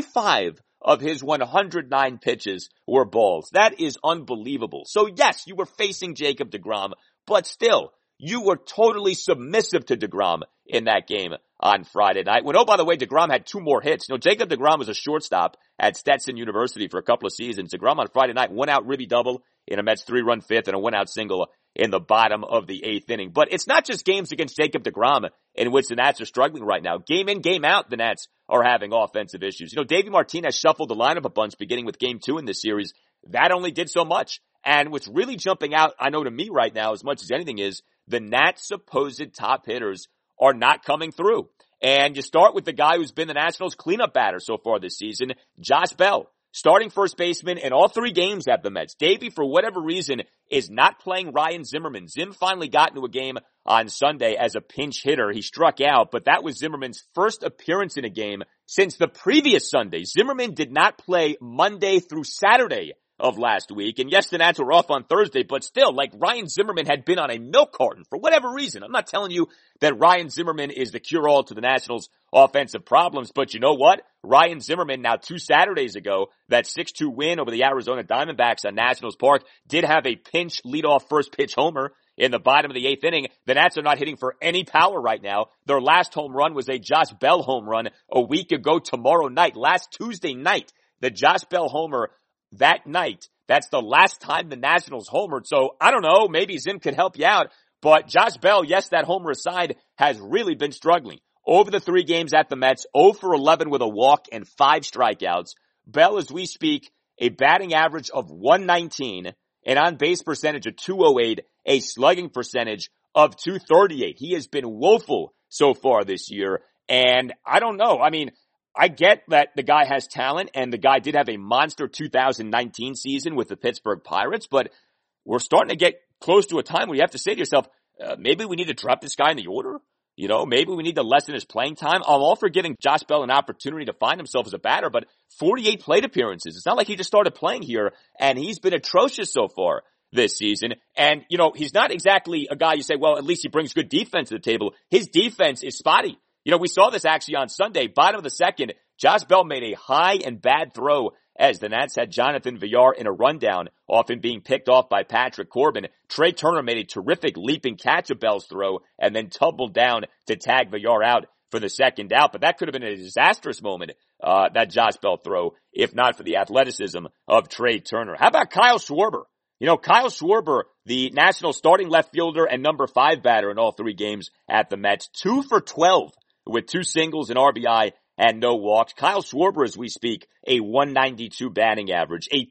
25 of his 109 pitches were balls. That is unbelievable. So yes, you were facing Jacob DeGrom, but still, you were totally submissive to DeGrom in that game on Friday night. When, oh, by the way, DeGrom had 2 more hits. You know, Jacob DeGrom was a shortstop at Stetson University for a couple of seasons. DeGrom on Friday night, 1-out ribby double in a Mets 3-run 5th and a 1-out single in the bottom of the 8th inning. But it's not just games against Jacob DeGrom in which the Nats are struggling right now. Game in, game out, the Nats are having offensive issues. You know, Davey Martinez shuffled the lineup a bunch beginning with game 2 in this series. That only did so much. And what's really jumping out, I know to me right now as much as anything, is the Nats' supposed top hitters are not coming through. And you start with the guy who's been the Nationals' cleanup batter so far this season, Josh Bell, starting first baseman in all 3 games at the Mets. Davey, for whatever reason, is not playing Ryan Zimmerman. Zim finally got into a game on Sunday as a pinch hitter. He struck out, but that was Zimmerman's first appearance in a game since the previous Sunday. Zimmerman did not play Monday through Saturday of last week. And yes, the Nats were off on Thursday, but still, like, Ryan Zimmerman had been on a milk carton for whatever reason. I'm not telling you that Ryan Zimmerman is the cure-all to the Nationals' offensive problems, but you know what? Ryan Zimmerman, now 2 Saturdays ago, that 6-2 win over the Arizona Diamondbacks on Nationals Park, did have a pinch leadoff first pitch homer in the bottom of the 8th inning. The Nats are not hitting for any power right now. Their last home run was a Josh Bell home run a week ago tomorrow night, last Tuesday night. The Josh Bell homer that night, that's the last time the Nationals homered. So I don't know, maybe Zim could help you out. But Josh Bell, yes, that homer aside, has really been struggling. Over the 3 games at the Mets, 0 for 11 with a walk and 5 strikeouts. Bell, as we speak, a batting average of 119, an on-base percentage of 208, a slugging percentage of 238. He has been woeful so far this year. And I don't know. I mean, I get that the guy has talent, and the guy did have a monster 2019 season with the Pittsburgh Pirates, but we're starting to get close to a time where you have to say to yourself, maybe we need to drop this guy in the order. You know, maybe we need to lessen his playing time. I'm all for giving Josh Bell an opportunity to find himself as a batter, but 48 plate appearances. It's not like he just started playing here, and he's been atrocious so far this season. And, you know, he's not exactly a guy you say, well, at least he brings good defense to the table. His defense is spotty. You know, we saw this actually on Sunday, bottom of the 2nd. Josh Bell made a high and bad throw as the Nats had Jonathan Villar in a rundown, often being picked off by Patrick Corbin. Trey Turner made a terrific leaping catch of Bell's throw and then tumbled down to tag Villar out for the 2nd out. But that could have been a disastrous moment, that Josh Bell throw, if not for the athleticism of Trey Turner. How about Kyle Schwarber? You know, Kyle Schwarber, the National starting left fielder and number 5 batter in all 3 games at the Mets, 2 for 12 with 2 singles and RBI and no walks. Kyle Schwarber, as we speak, a 192 batting average, a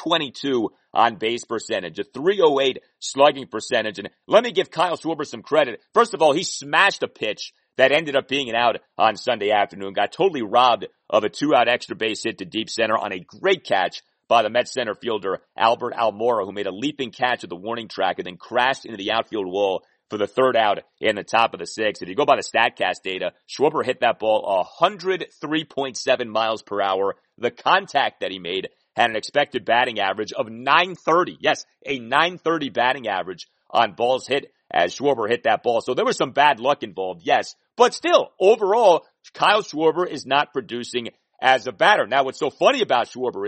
222 on base percentage, a 308 slugging percentage. And let me give Kyle Schwarber some credit. First of all, he smashed a pitch that ended up being an out on Sunday afternoon, got totally robbed of a 2-out extra base hit to deep center on a great catch by the Mets center fielder Albert Almora, who made a leaping catch at the warning track and then crashed into the outfield wall for the 3rd out in the top of the 6th. If you go by the StatCast data, Schwarber hit that ball 103.7 miles per hour. The contact that he made had an expected batting average of 930. Yes, a 930 batting average on balls hit as Schwarber hit that ball. So there was some bad luck involved, yes. But still, overall, Kyle Schwarber is not producing as a batter. Now, what's so funny about Schwarber is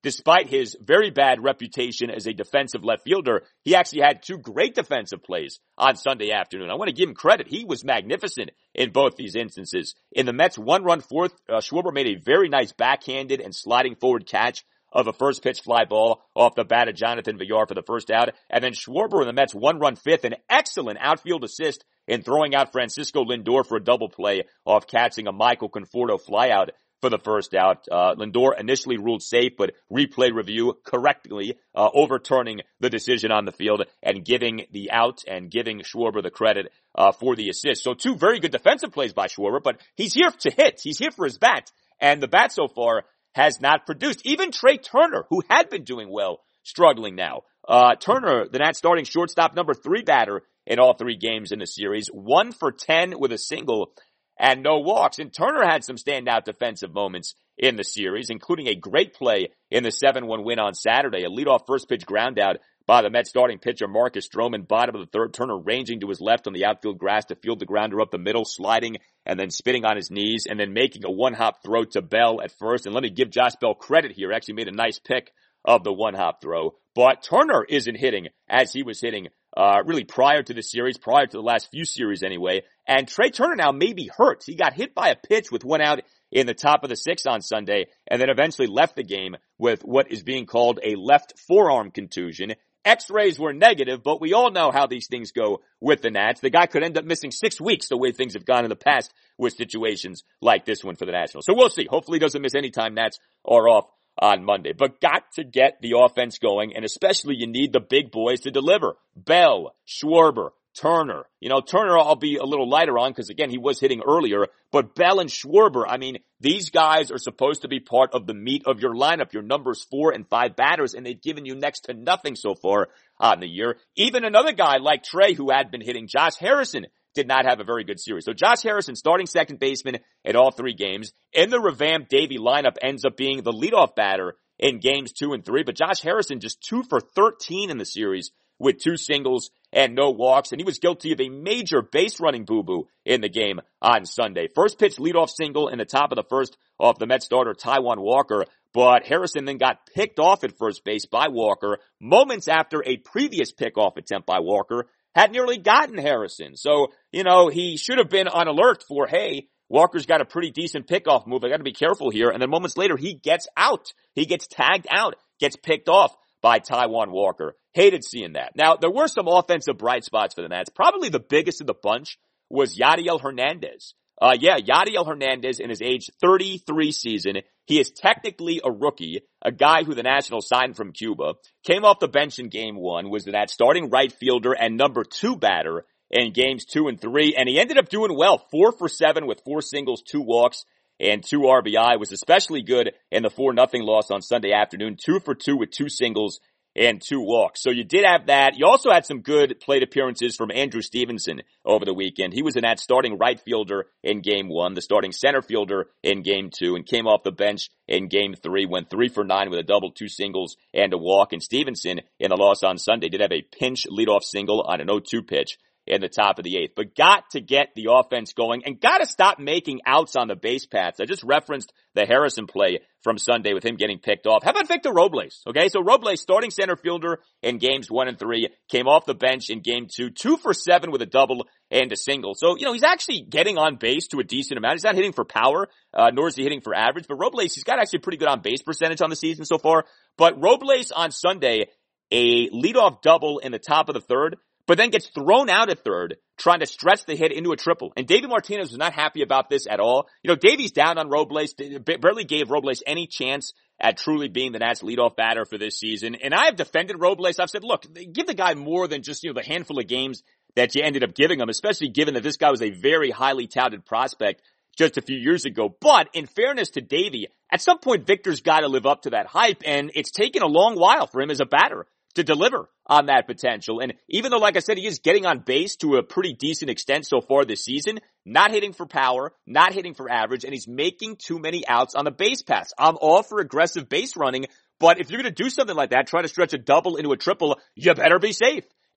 despite his very bad reputation as a defensive left fielder, he actually had 2 great defensive plays on Sunday afternoon. I want to give him credit. He was magnificent in both these instances. In the Mets' 1-run fourth, Schwarber made a very nice backhanded and sliding forward catch of a first pitch fly ball off the bat of Jonathan Villar for the first out. And then Schwarber in the Mets' 1-run fifth, an excellent outfield assist in throwing out Francisco Lindor for a double play off catching a Michael Conforto flyout for the first out. Lindor initially ruled safe, but replay review correctly overturning the decision on the field and giving the out and giving Schwarber the credit for the assist. So 2 very good defensive plays by Schwarber, but he's here to hit. He's here for his bat. And the bat so far has not produced. Even Trey Turner, who had been doing well, struggling now. Turner, the Nats starting shortstop, number 3 batter in all 3 games in the series, 1 for 10 with a single and no walks. And Turner had some standout defensive moments in the series, including a great play in the 7-1 win on Saturday, a leadoff first pitch ground out by the Mets starting pitcher Marcus Stroman, bottom of the third. Turner ranging to his left on the outfield grass to field the grounder up the middle, sliding and then spinning on his knees and then making a 1-hop throw to Bell at first. And let me give Josh Bell credit here. Actually made a nice pick of the 1-hop throw. But Turner isn't hitting as he was hitting really prior to the series, prior to the last few series anyway. And Trey Turner now may be hurt. He got hit by a pitch with 1 out in the top of the 6th on Sunday and then eventually left the game with what is being called a left forearm contusion. X-rays were negative, but we all know how these things go with the Nats. The guy could end up missing 6 weeks the way things have gone in the past with situations like this one for the Nationals. So we'll see. Hopefully he doesn't miss any time Nats are off on Monday. But got to get the offense going, and especially you need the big boys to deliver. Bell, Schwarber, Turner. Turner I'll be a little lighter on because, again, he was hitting earlier. But Bell and Schwarber, these guys are supposed to be part of the meat of your lineup, your numbers 4 and 5 batters, and they've given you next to nothing so far on the year. Even another guy like Trey, who had been hitting, Josh Harrison, did not have a very good series. So Josh Harrison, starting second baseman in all 3 games. In the revamped Davey lineup, ends up being the leadoff batter in games 2 and 3. But Josh Harrison just 2 for 13 in the series with 2 singles and no walks. And he was guilty of a major base running boo-boo in the game on Sunday. First pitch leadoff single in the top of the first off the Mets starter Taijuan Walker. But Harrison then got picked off at first base by Walker moments after a previous pickoff attempt by Walker had nearly gotten Harrison. So, he should have been on alert for, hey, Walker's got a pretty decent pickoff move. I got to be careful here. And then moments later, he gets out. He gets tagged out, gets picked off by Taijuan Walker. Hated seeing that. Now, there were some offensive bright spots for the Nats. Probably the biggest of the bunch was Yadiel Hernandez. Yadiel Hernandez in his age 33 season. He is technically a rookie, a guy who the Nationals signed from Cuba, came off the bench in game 1, was that starting right fielder and number 2 batter in games 2 and 3, and he ended up doing well, 4 for 7 with 4 singles, 2 walks, and 2 RBI, was especially good in the 4-0 loss on Sunday afternoon, 2 for 2 with 2 singles and 2 walks. So you did have that. You also had some good plate appearances from Andrew Stevenson over the weekend. He was in that starting right fielder in game 1, the starting center fielder in game 2, and came off the bench in game 3, went 3 for 9 with a double, 2 singles, and a walk. And Stevenson, in the loss on Sunday, did have a pinch leadoff single on an 0-2 pitch in the top of the 8th. But got to get the offense going and got to stop making outs on the base paths. I just referenced the Harrison play from Sunday with him getting picked off. How about Victor Robles? Okay, so Robles, starting center fielder in games 1 and 3, came off the bench in game 2, 2 for 7 with a double and a single. So, he's actually getting on base to a decent amount. He's not hitting for power, nor is he hitting for average. But Robles, he's got actually pretty good on base percentage on the season so far. But Robles on Sunday, a leadoff double in the top of the 3rd, but then gets thrown out at 3rd, trying to stretch the hit into a triple. And Davey Martinez was not happy about this at all. Davey's down on Robles, barely gave Robles any chance at truly being the Nats leadoff batter for this season. And I have defended Robles. I've said, look, give the guy more than just, the handful of games that you ended up giving him, especially given that this guy was a very highly touted prospect just a few years ago. But in fairness to Davey, at some point Victor's got to live up to that hype, and it's taken a long while for him as a batter to deliver on that potential. And even though, like I said, he is getting on base to a pretty decent extent so far this season, not hitting for power, not hitting for average, and he's making too many outs on the base paths. I'm all for aggressive base running, but if you're going to do something like that, try to stretch a double into a triple, you better be safe.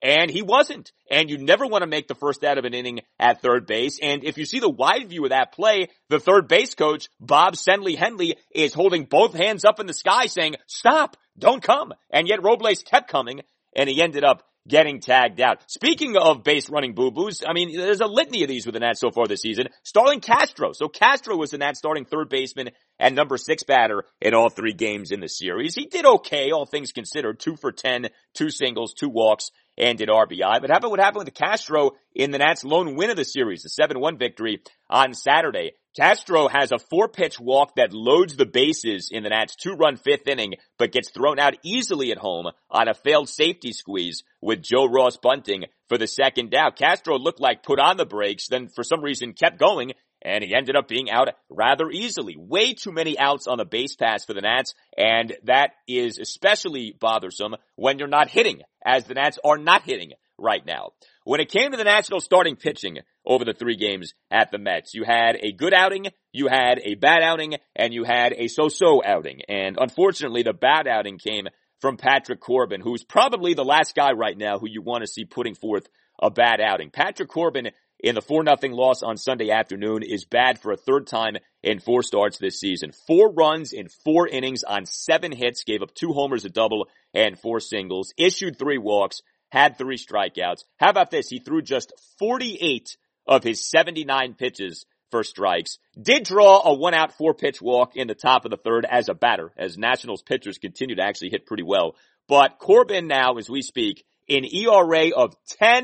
And he wasn't. And you never want to make the first out of an inning at third base. And if you see the wide view of that play, the third base coach, Bob Senley Henley, is holding both hands up in the sky saying, stop, don't come. And yet Robles kept coming, and he ended up getting tagged out. Speaking of base running boo-boos, I mean, there's a litany of these with the Nats so far this season. Starlin Castro. So Castro was the Nats starting third baseman and number 6 batter in all 3 games in the series. He did okay, all things considered. 2 for 10, 2 singles, 2 walks, and an RBI. But how about what happened with Castro in the Nats' lone win of the series, the 7-1 victory on Saturday? Castro has a 4-pitch walk that loads the bases in the Nats' 2-run 5th inning, but gets thrown out easily at home on a failed safety squeeze with Joe Ross bunting for the second out. Castro looked like put on the brakes, then for some reason kept going, and he ended up being out rather easily. Way too many outs on the base pass for the Nats, and that is especially bothersome when you're not hitting, as the Nats are not hitting right now. When it came to the Nationals starting pitching over the 3 games at the Mets, you had a good outing, you had a bad outing, and you had a so-so outing. And unfortunately, the bad outing came from Patrick Corbin, who's probably the last guy right now who you want to see putting forth a bad outing. Patrick Corbin, in the 4-0 loss on Sunday afternoon, is bad for a 3rd time in 4 starts this season. 4 runs in 4 innings on 7 hits, gave up 2 homers, a double, and 4 singles, issued 3 walks, had 3 strikeouts. How about this? He threw just 48 of his 79 pitches for strikes. Did draw a 1-out 4-pitch walk in the top of the 3rd as a batter, as Nationals pitchers continue to actually hit pretty well. But Corbin now, as we speak, an ERA of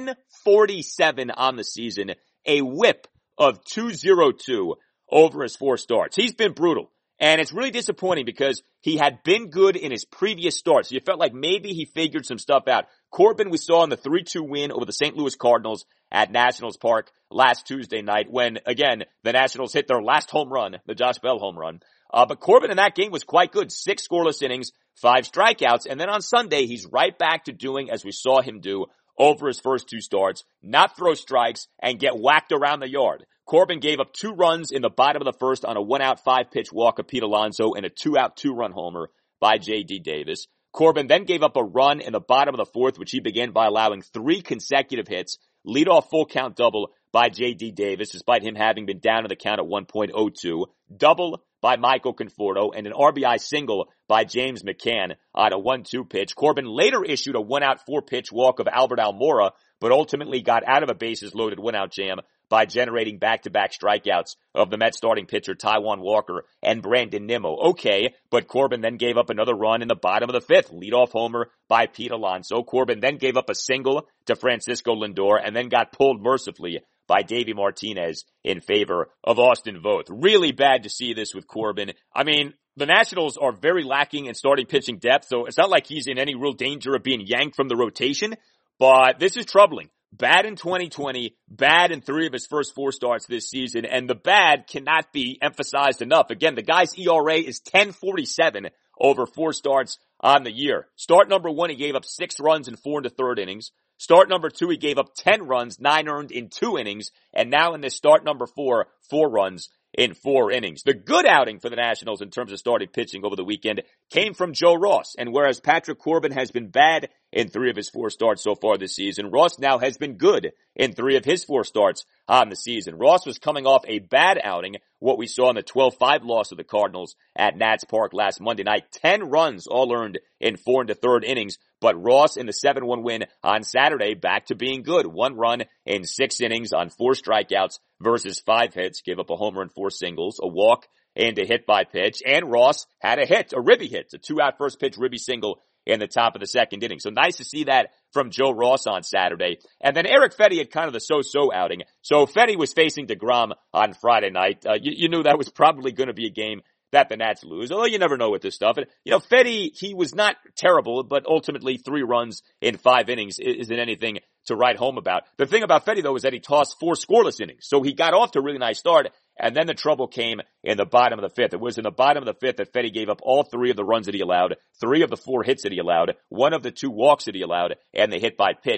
10.47 on the season, a whip of 2.02 over his 4 starts. He's been brutal. And it's really disappointing because he had been good in his previous starts. You felt like maybe he figured some stuff out. Corbin we saw in the 3-2 win over the St. Louis Cardinals at Nationals Park last Tuesday night when, again, the Nationals hit their last home run, the Josh Bell home run. But Corbin in that game was quite good. 6 scoreless innings, 5 strikeouts. And then on Sunday, he's right back to doing as we saw him do over his first 2 starts, not throw strikes and get whacked around the yard. Corbin gave up 2 runs in the bottom of the 1st on a 1-out 5-pitch walk of Pete Alonso and a 2-out 2-run homer by J.D. Davis. Corbin then gave up a run in the bottom of the 4th, which he began by allowing 3 consecutive hits, leadoff full count double by J.D. Davis, despite him having been down in the count at 1.02, double by Michael Conforto, and an RBI single by James McCann on a 1-2 pitch. Corbin later issued a 1-out 4-pitch walk of Albert Almora, but ultimately got out of a bases-loaded 1-out jam by generating back-to-back strikeouts of the Mets starting pitcher Taijuan Walker and Brandon Nimmo. Okay, but Corbin then gave up another run in the bottom of the 5th, leadoff homer by Pete Alonso. Corbin then gave up a single to Francisco Lindor and then got pulled mercifully by Davey Martinez in favor of Austin Voth. Really bad to see this with Corbin. I mean, the Nationals are very lacking in starting pitching depth, so it's not like he's in any real danger of being yanked from the rotation, but this is troubling. Bad in 2020, bad in 3 of his first 4 starts this season, and the bad cannot be emphasized enough. Again, the guy's ERA is 10.47 over 4 starts on the year. Start number 1, he gave up 6 runs in 4 1/3 innings. Start number 2, he gave up 10 runs, 9 earned in 2 innings, and now in this start number 4, 4 runs in 4 innings. The good outing for the Nationals in terms of starting pitching over the weekend came from Joe Ross. And whereas Patrick Corbin has been bad in 3 of his 4 starts so far this season, Ross now has been good in 3 of his 4 starts on the season. Ross was coming off a bad outing, what we saw in the 12-5 loss of the Cardinals at Nats Park last Monday night. 10 runs all earned in 4 1/3 innings, but Ross in the 7-1 win on Saturday back to being good. 1 run in 6 innings on 4 strikeouts versus 5 hits, gave up a homer and 4 singles, a walk and a hit by pitch, and Ross had a hit, a ribby hit, a 2-out first pitch ribby single in the top of the 2nd inning. So nice to see that from Joe Ross on Saturday. And then Eric Fedde had kind of the so-so outing. So Fedde was facing DeGrom on Friday night. You knew that was probably going to be a game that the Nats lose, although you never know with this stuff. And, Fedde, he was not terrible, but ultimately 3 runs in 5 innings isn't anything to write home about. The thing about Fedde, though, is that he tossed 4 scoreless innings. So he got off to a really nice start, and then the trouble came in the bottom of the 5th. It was in the bottom of the 5th that Fedde gave up all 3 of the runs that he allowed, 3 of the 4 hits that he allowed, 1 of the 2 walks that he allowed, and the hit by pitch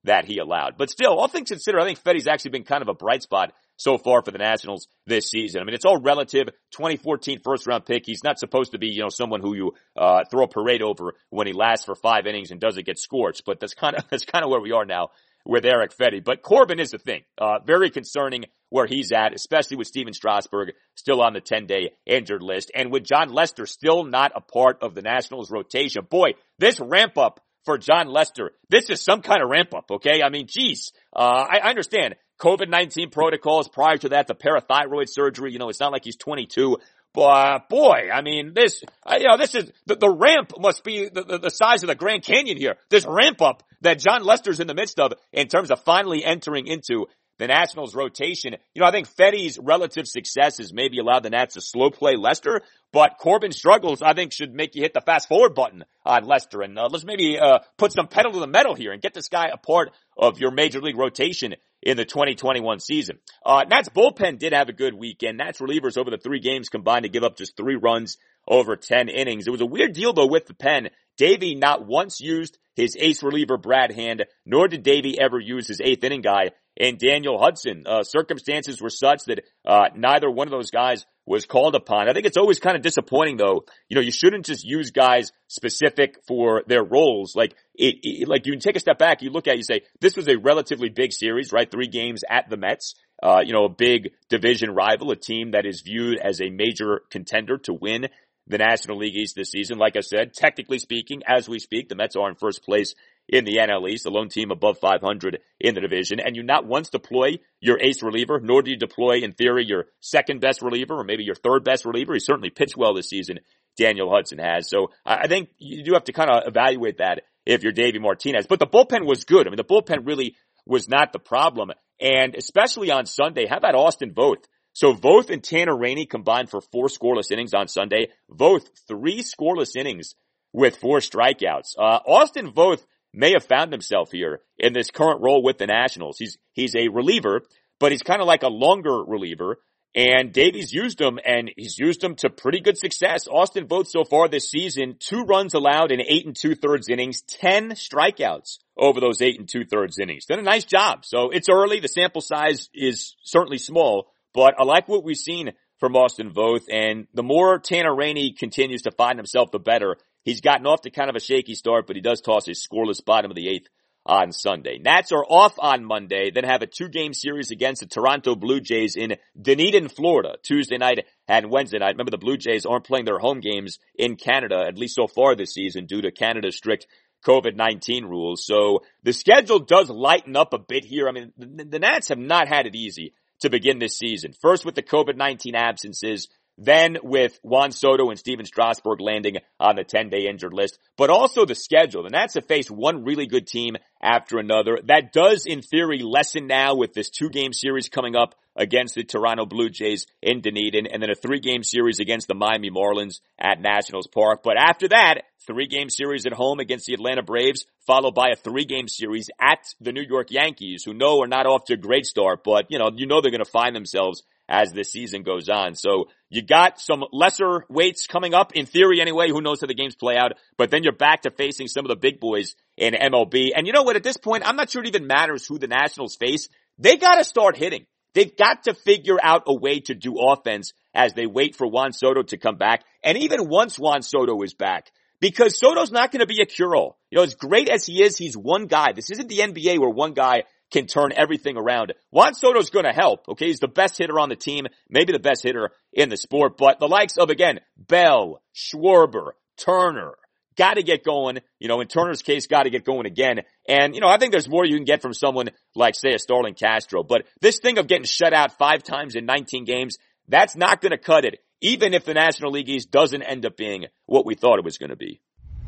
that he allowed. But still, all things considered, I think Fetty's actually been kind of a bright spot so far for the Nationals this season. I mean, it's all relative. 2014 first-round pick. He's not supposed to be, someone who you throw a parade over when he lasts for 5 innings and doesn't get scorched. But that's kind of where we are now with Erick Fedde. But Corbin is the thing. Very concerning where he's at, especially with Steven Strasburg still on the 10-day injured list. And with Jon Lester still not a part of the Nationals rotation. Boy, this ramp-up for Jon Lester, this is some kind of ramp-up, okay? I mean, geez. I understand COVID-19 protocols prior to that, the parathyroid surgery, it's not like he's 22. But boy, I mean, this is, the ramp must be the size of the Grand Canyon here. This ramp up that Jon Lester's in the midst of in terms of finally entering into the Nationals rotation. I think Fetty's relative success has maybe allowed the Nats to slow play Lester, but Corbin's struggles, I think, should make you hit the fast forward button on Lester. And let's maybe put some pedal to the metal here and get this guy a part of your major league rotation in the 2021 season. Nats bullpen did have a good weekend. Nats relievers over the 3 games combined to give up just 3 runs over 10 innings. It was a weird deal, though, with the pen. Davey not once used his ace reliever Brad Hand, nor did Davey ever use his 8th inning guy in Daniel Hudson. Circumstances were such that neither one of those guys was called upon. I think it's always kind of disappointing, though. You shouldn't just use guys specific for their roles. Like you can take a step back, you look at it, you say, this was a relatively big series, right? 3 games at the Mets. A big division rival, a team that is viewed as a major contender to win the National League East this season. Like I said, technically speaking, as we speak, the Mets are in first place in the NL East, the lone team above 500 in the division, and you not once deploy your ace reliever, nor do you deploy, in theory, your second best reliever, or maybe your third best reliever. He certainly pitched well this season, Daniel Hudson has. So I think you do have to kind of evaluate that if you're Davey Martinez. But the bullpen was good. I mean, the bullpen really was not the problem. And especially on Sunday, how about Austin Voth? So Voth and Tanner Rainey combined for 4 scoreless innings on Sunday. Voth, 3 scoreless innings with 4 strikeouts. Austin Voth may have found himself here in this current role with the Nationals. He's a reliever, but he's kind of like a longer reliever. And Davey's used him, and he's used him to pretty good success. Austin Voth so far this season, 2 runs allowed in 8 2/3 innings, 10 strikeouts over those 8 2/3 innings. Done a nice job. So it's early. The sample size is certainly small, but I like what we've seen from Austin Voth. And the more Tanner Rainey continues to find himself, the better. He's gotten off to kind of a shaky start, but he does toss his scoreless bottom of the 8th on Sunday. Nats are off on Monday, then have a 2-game series against the Toronto Blue Jays in Dunedin, Florida, Tuesday night and Wednesday night. Remember, the Blue Jays aren't playing their home games in Canada, at least so far this season, due to Canada's strict COVID-19 rules. So the schedule does lighten up a bit here. I mean, the Nats have not had it easy to begin this season. First with the COVID-19 absences, then with Juan Soto and Steven Strasburg landing on the 10-day injured list, but also the schedule. The Nats have faced one really good team after another. That does, in theory, lessen now with this 2-game series coming up against the Toronto Blue Jays in Dunedin, and then a 3-game series against the Miami Marlins at Nationals Park. But after that, 3-game series at home against the Atlanta Braves, followed by a 3-game series at the New York Yankees, who are not off to a great start, but you know they're going to find themselves as the season goes on. So you got some lesser weights coming up, in theory anyway. Who knows how the games play out? But then you're back to facing some of the big boys in MLB. And you know what? At this point, I'm not sure it even matters who the Nationals face. They got to start hitting. They've got to figure out a way to do offense as they wait for Juan Soto to come back. And even once Juan Soto is back, because Soto's not going to be a cure-all. As great as he is, he's one guy. This isn't the NBA where one guy can turn everything around. Juan Soto's going to help, okay? He's the best hitter on the team, maybe the best hitter in the sport, but the likes of, again, Bell, Schwarber, Turner, got to get going. In Turner's case, got to get going again. And, I think there's more you can get from someone like, say, a Starlin Castro. But this thing of getting shut out 5 times in 19 games, that's not going to cut it, even if the National League East doesn't end up being what we thought it was going to be.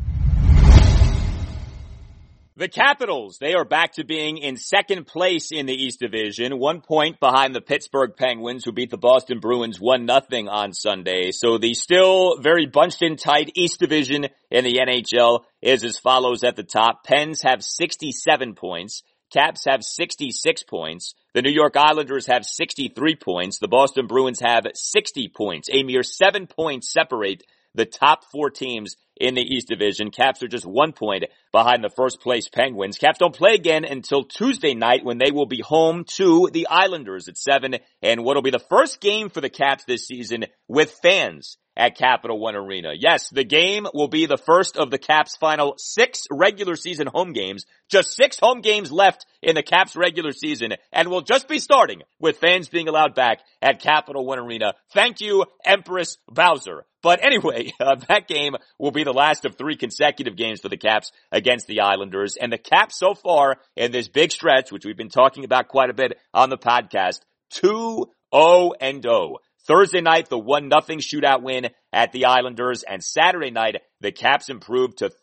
The Capitals, they are back to being in second place in the East Division, 1 point behind the Pittsburgh Penguins, who beat the Boston Bruins 1-0 on Sunday. So the still very bunched in tight East Division in the NHL is as follows at the top. Pens have 67 points. Caps have 66 points. The New York Islanders have 63 points. The Boston Bruins have 60 points. A mere 7 points separate the top 4 teams in the East Division. Caps are just 1 point behind the first place Penguins. Caps don't play again until Tuesday night when they will be home to the Islanders at 7, and what'll be the first game for the Caps this season with fans at Capital One Arena. Yes, the game will be the first of the Caps' final 6 regular season home games. Just 6 home games left in the Caps regular season, and we'll just be starting with fans being allowed back at Capital One Arena. Thank you, Empress Bowser. But anyway, that game will be the last of 3 consecutive games for the Caps against the Islanders. And the Caps so far in this big stretch, which we've been talking about quite a bit on the podcast, 2-0-0. Thursday night, the 1-0 shootout win at the Islanders, and Saturday night, the Caps improved to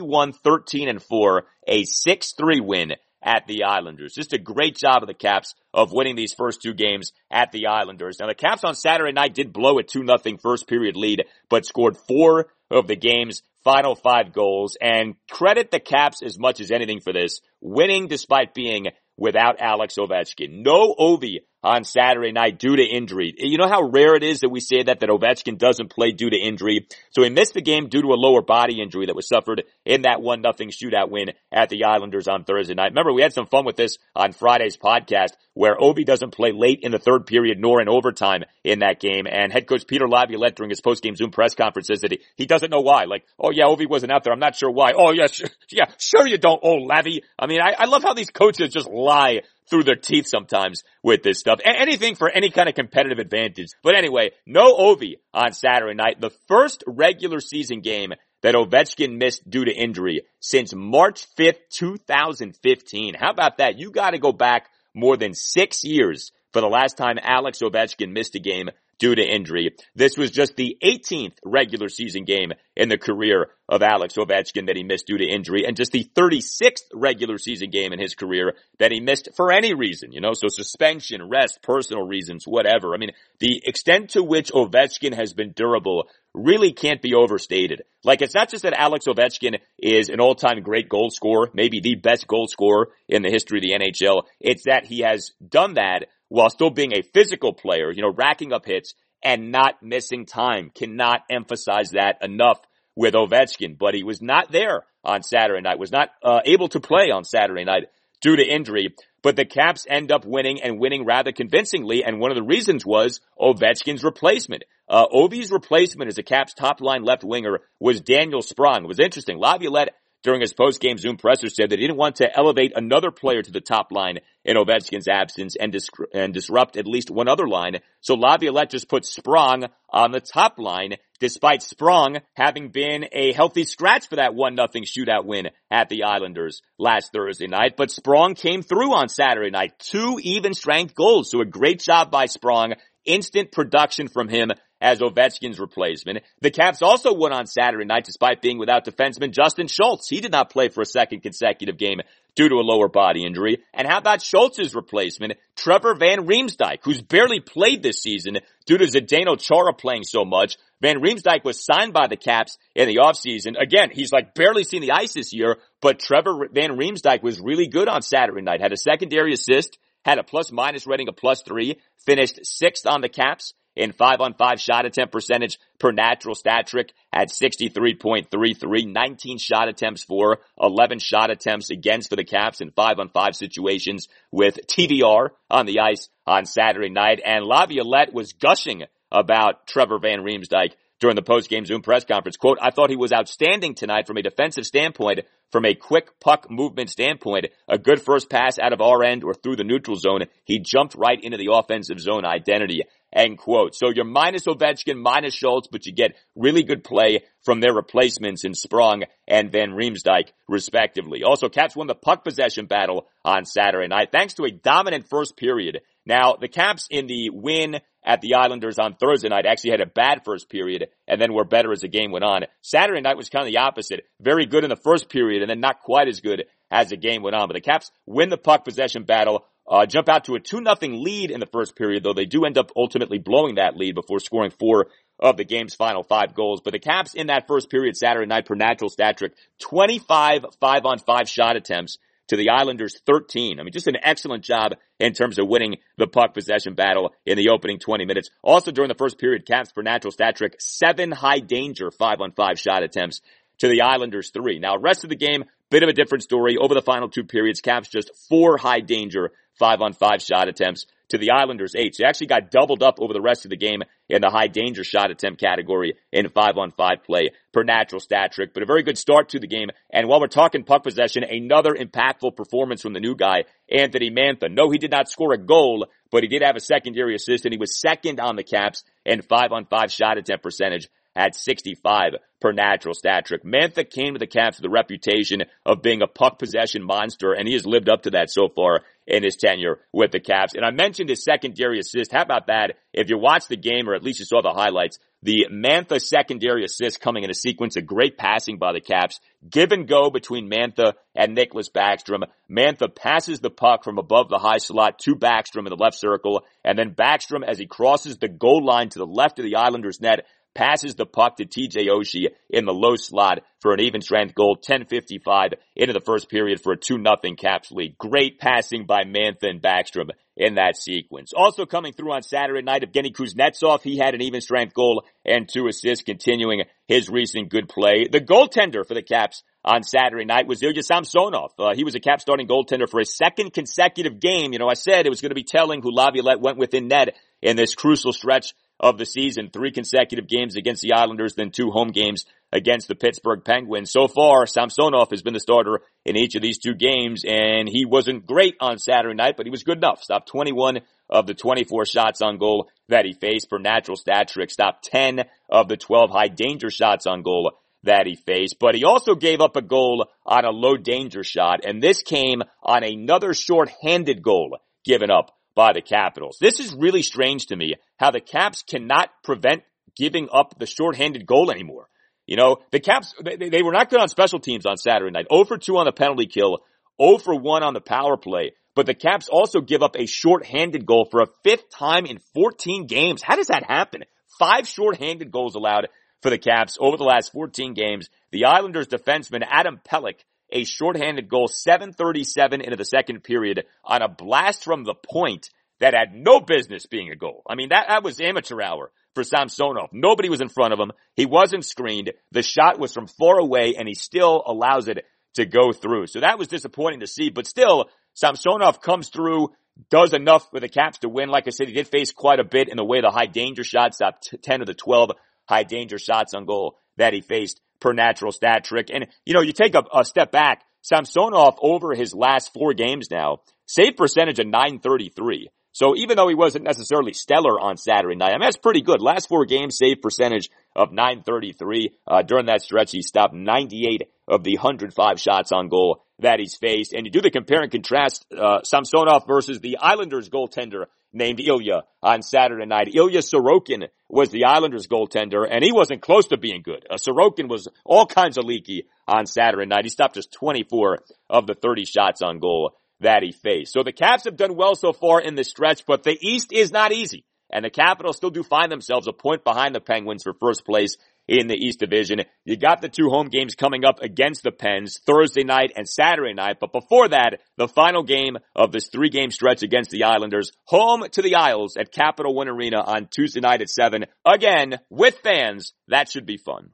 31-13-4, a 6-3 win at the Islanders. Just a great job of the Caps of winning these first 2 games at the Islanders. Now, the Caps on Saturday night did blow a 2-0 first period lead, but scored 4 of the game's final 5 goals, and credit the Caps as much as anything for this, winning despite being without Alex Ovechkin. No Ovi on Saturday night due to injury. You know how rare it is that we say that Ovechkin doesn't play due to injury? So he missed the game due to a lower body injury that was suffered in that 1-0 shootout win at the Islanders on Thursday night. Remember, we had some fun with this on Friday's podcast where Ovi doesn't play late in the third period nor in overtime in that game. And head coach Peter Laviolette during his post-game Zoom press conference says that he doesn't know why. Like, oh yeah, Ovi wasn't out there. I'm not sure why. Oh yeah, sure you don't, oh Lavi. I mean, I love how these coaches just lie through their teeth sometimes with this stuff. Anything for any kind of competitive advantage. But anyway, no Ovi on Saturday night. The first regular season game that Ovechkin missed due to injury since March 5th, 2015. How about that? You gotta go back more than 6 years for the last time Alex Ovechkin missed a game due to injury. This was just the 18th regular season game in the career of Alex Ovechkin that he missed due to injury, and just the 36th regular season game in his career that he missed for any reason, so suspension, rest, personal reasons, whatever. I mean, the extent to which Ovechkin has been durable really can't be overstated. Like, it's not just that Alex Ovechkin is an all-time great goal scorer, maybe the best goal scorer in the history of the NHL. It's that he has done that while still being a physical player, racking up hits and not missing time. Cannot emphasize that enough with Ovechkin, but he was not there on Saturday night, was not able to play on Saturday night due to injury. But the Caps end up winning, and winning rather convincingly, and one of the reasons was Ovechkin's replacement. Ovi's replacement as a Caps top-line left winger was Daniel Sprong. It was interesting. Laviolette, during his post-game Zoom presser, said that he didn't want to elevate another player to the top line in Ovechkin's absence and disrupt at least one other line. So Laviolette just put Sprong on the top line, despite Sprong having been a healthy scratch for that 1-0 shootout win at the Islanders last Thursday night. But Sprong came through on Saturday night. 2 even-strength goals. So a great job by Sprong. Instant production from him as Ovechkin's replacement. The Caps also won on Saturday night despite being without defenseman Justin Schultz. He did not play for a second consecutive game due to a lower body injury. And how about Schultz's replacement, Trevor Van Riemsdyk, who's barely played this season due to Zdeno Chara playing so much. Van Riemsdyk was signed by the Caps in the offseason. Again, he's barely seen the ice this year, but Trevor Van Riemsdyk was really good on Saturday night. Had a secondary assist, had a plus-minus rating of +3, finished 6th on the Caps in 5-on-5 shot attempt percentage per natural stat trick at 63.33, 19 shot attempts for, 11 shot attempts against for the Caps in 5-on-5 situations with TVR on the ice on Saturday night. And Laviolette was gushing about Trevor Van Riemsdyk during the post-game Zoom press conference. Quote, I thought he was outstanding tonight from a defensive standpoint, from a quick puck movement standpoint, a good first pass out of our end or through the neutral zone. He jumped right into the offensive zone identity, end quote. So you're minus Ovechkin, minus Schultz, but you get really good play from their replacements in Sprong and Van Riemsdyk, respectively. Also, Caps won the puck possession battle on Saturday night, thanks to a dominant first period. Now, the Caps in the win at the Islanders on Thursday night actually had a bad first period and then were better as the game went on. Saturday night was kind of the opposite. Very good in the first period and then not quite as good as the game went on. But the Caps win the puck possession battle, jump out to a 2-0 lead in the first period, though they do end up ultimately blowing that lead before scoring 4 of the game's final 5 goals. But the Caps in that first period Saturday night per natural stat trick, 25 5-on-5 shot attempts to the Islanders 13. I mean, just an excellent job in terms of winning the puck possession battle in the opening 20 minutes. Also during the first period, Caps per natural stat trick, 7 high danger 5-on-5 shot attempts to the Islanders 3. Now, rest of the game, bit of a different story. Over the final 2 periods, Caps just 4 high-danger 5-on-5 shot attempts to the Islanders 8. So they actually got doubled up over the rest of the game in the high-danger shot attempt category in 5-on-5 play per natural stat trick. But a very good start to the game. And while we're talking puck possession, another impactful performance from the new guy, Anthony Mantha. No, he did not score a goal, but he did have a secondary assist, and he was second on the Caps in 5-on-5 shot attempt percentage at 65 per natural stat trick. Mantha came to the Caps with a reputation of being a puck possession monster, and he has lived up to that so far in his tenure with the Caps. And I mentioned his secondary assist. How about that? If you watched the game, or at least you saw the highlights, the Mantha secondary assist coming in a sequence of great passing by the Caps. Give and go between Mantha and Nicklas Backstrom. Mantha passes the puck from above the high slot to Backstrom in the left circle, and then Backstrom, as he crosses the goal line to the left of the Islanders' net, passes the puck to TJ Oshie in the low slot for an even strength goal, 10:55 into the first period for a 2-0 Caps lead. Great passing by Mantha and Backstrom in that sequence. Also coming through on Saturday night, Evgeny Kuznetsov, he had an even strength goal and 2 assists, continuing his recent good play. The goaltender for the Caps on Saturday night was Ilya Samsonov. He was a Caps starting goaltender for a second consecutive game. You know, I said it was going to be telling who Laviolette went with in net in this crucial stretch of the season. 3 consecutive games against the Islanders, then 2 home games against the Pittsburgh Penguins. So far, Samsonov has been the starter in each of these 2 games, and he wasn't great on Saturday night, but he was good enough. Stopped 21 of the 24 shots on goal that he faced per natural stat trick. Stopped 10 of the 12 high danger shots on goal that he faced. But he also gave up a goal on a low danger shot, and this came on another short-handed goal given up by the Capitals. This is really strange to me, how the Caps cannot prevent giving up the shorthanded goal anymore. You know, the Caps, they were not good on special teams on Saturday night. 0 for 2 on the penalty kill, 0 for 1 on the power play. But the Caps also give up a shorthanded goal for a 5th time in 14 games. How does that happen? 5 shorthanded goals allowed for the Caps over the last 14 games. The Islanders defenseman Adam Pelech, a shorthanded goal, 7:37 into the second period on a blast from the point that had no business being a goal. I mean, that was amateur hour for Samsonov. Nobody was in front of him. He wasn't screened. The shot was from far away, and he still allows it to go through. So that was disappointing to see, but still, Samsonov comes through, does enough for the Caps to win. Like I said, he did face quite a bit in the way of the high danger shots, up 10 of the 12 high danger shots on goal that he faced per natural stat trick. And, you know, you take a step back, Samsonov over his last 4 games now, save percentage of .933. So even though he wasn't necessarily stellar on Saturday night, I mean, that's pretty good. Last 4 games, save percentage of .933. During that stretch, he stopped 98 of the 105 shots on goal that he's faced. And you do the compare and contrast, Samsonov versus the Islanders goaltender named Ilya on Saturday night. Ilya Sorokin was the Islanders goaltender, and he wasn't close to being good. Sorokin was all kinds of leaky on Saturday night. He stopped just 24 of the 30 shots on goal that he faced. So the Caps have done well so far in this stretch, but the East is not easy. And the Capitals still do find themselves a point behind the Penguins for first place in the East Division. You got the 2 home games coming up against the Pens, Thursday night and Saturday night. But before that, the final game of this 3-game stretch against the Islanders, home to the Isles at Capital One Arena on Tuesday night at 7. Again, with fans, that should be fun.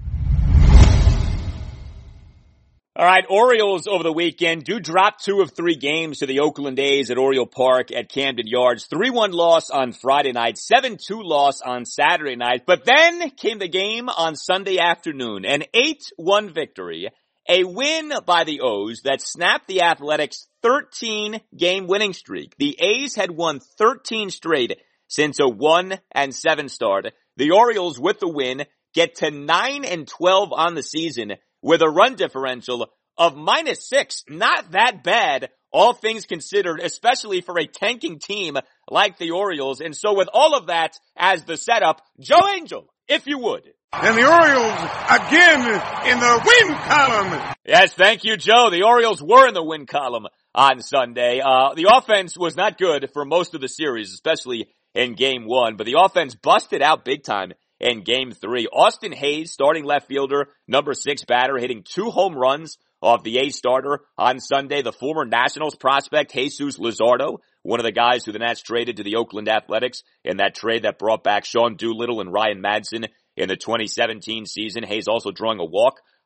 All right, Orioles over the weekend do drop 2 of 3 games to the Oakland A's at Oriole Park at Camden Yards. 3-1 loss on Friday night, 7-2 loss on Saturday night. But then came the game on Sunday afternoon, an 8-1 victory, a win by the O's that snapped the Athletics' 13-game winning streak. The A's had won 13 straight since a 1-7 start. The Orioles, with the win, get to 9-12 on the season, with a run differential of -6. Not that bad, all things considered, especially for a tanking team like the Orioles. And so with all of that as the setup, Joe Angel, if you would. And the Orioles again in the win column. Yes, thank you, Joe. The Orioles were in the win column on Sunday. The offense was not good for most of the series, especially in Game 1, but the offense busted out big time in Game 3. Austin Hayes, starting left fielder, number 6 batter, hitting 2 home runs off the A's starter on Sunday. The former Nationals prospect, Jesus Luzardo, one of the guys who the Nats traded to the Oakland Athletics in that trade that brought back Sean Doolittle and Ryan Madsen in the 2017 season. Hayes also drawing a walk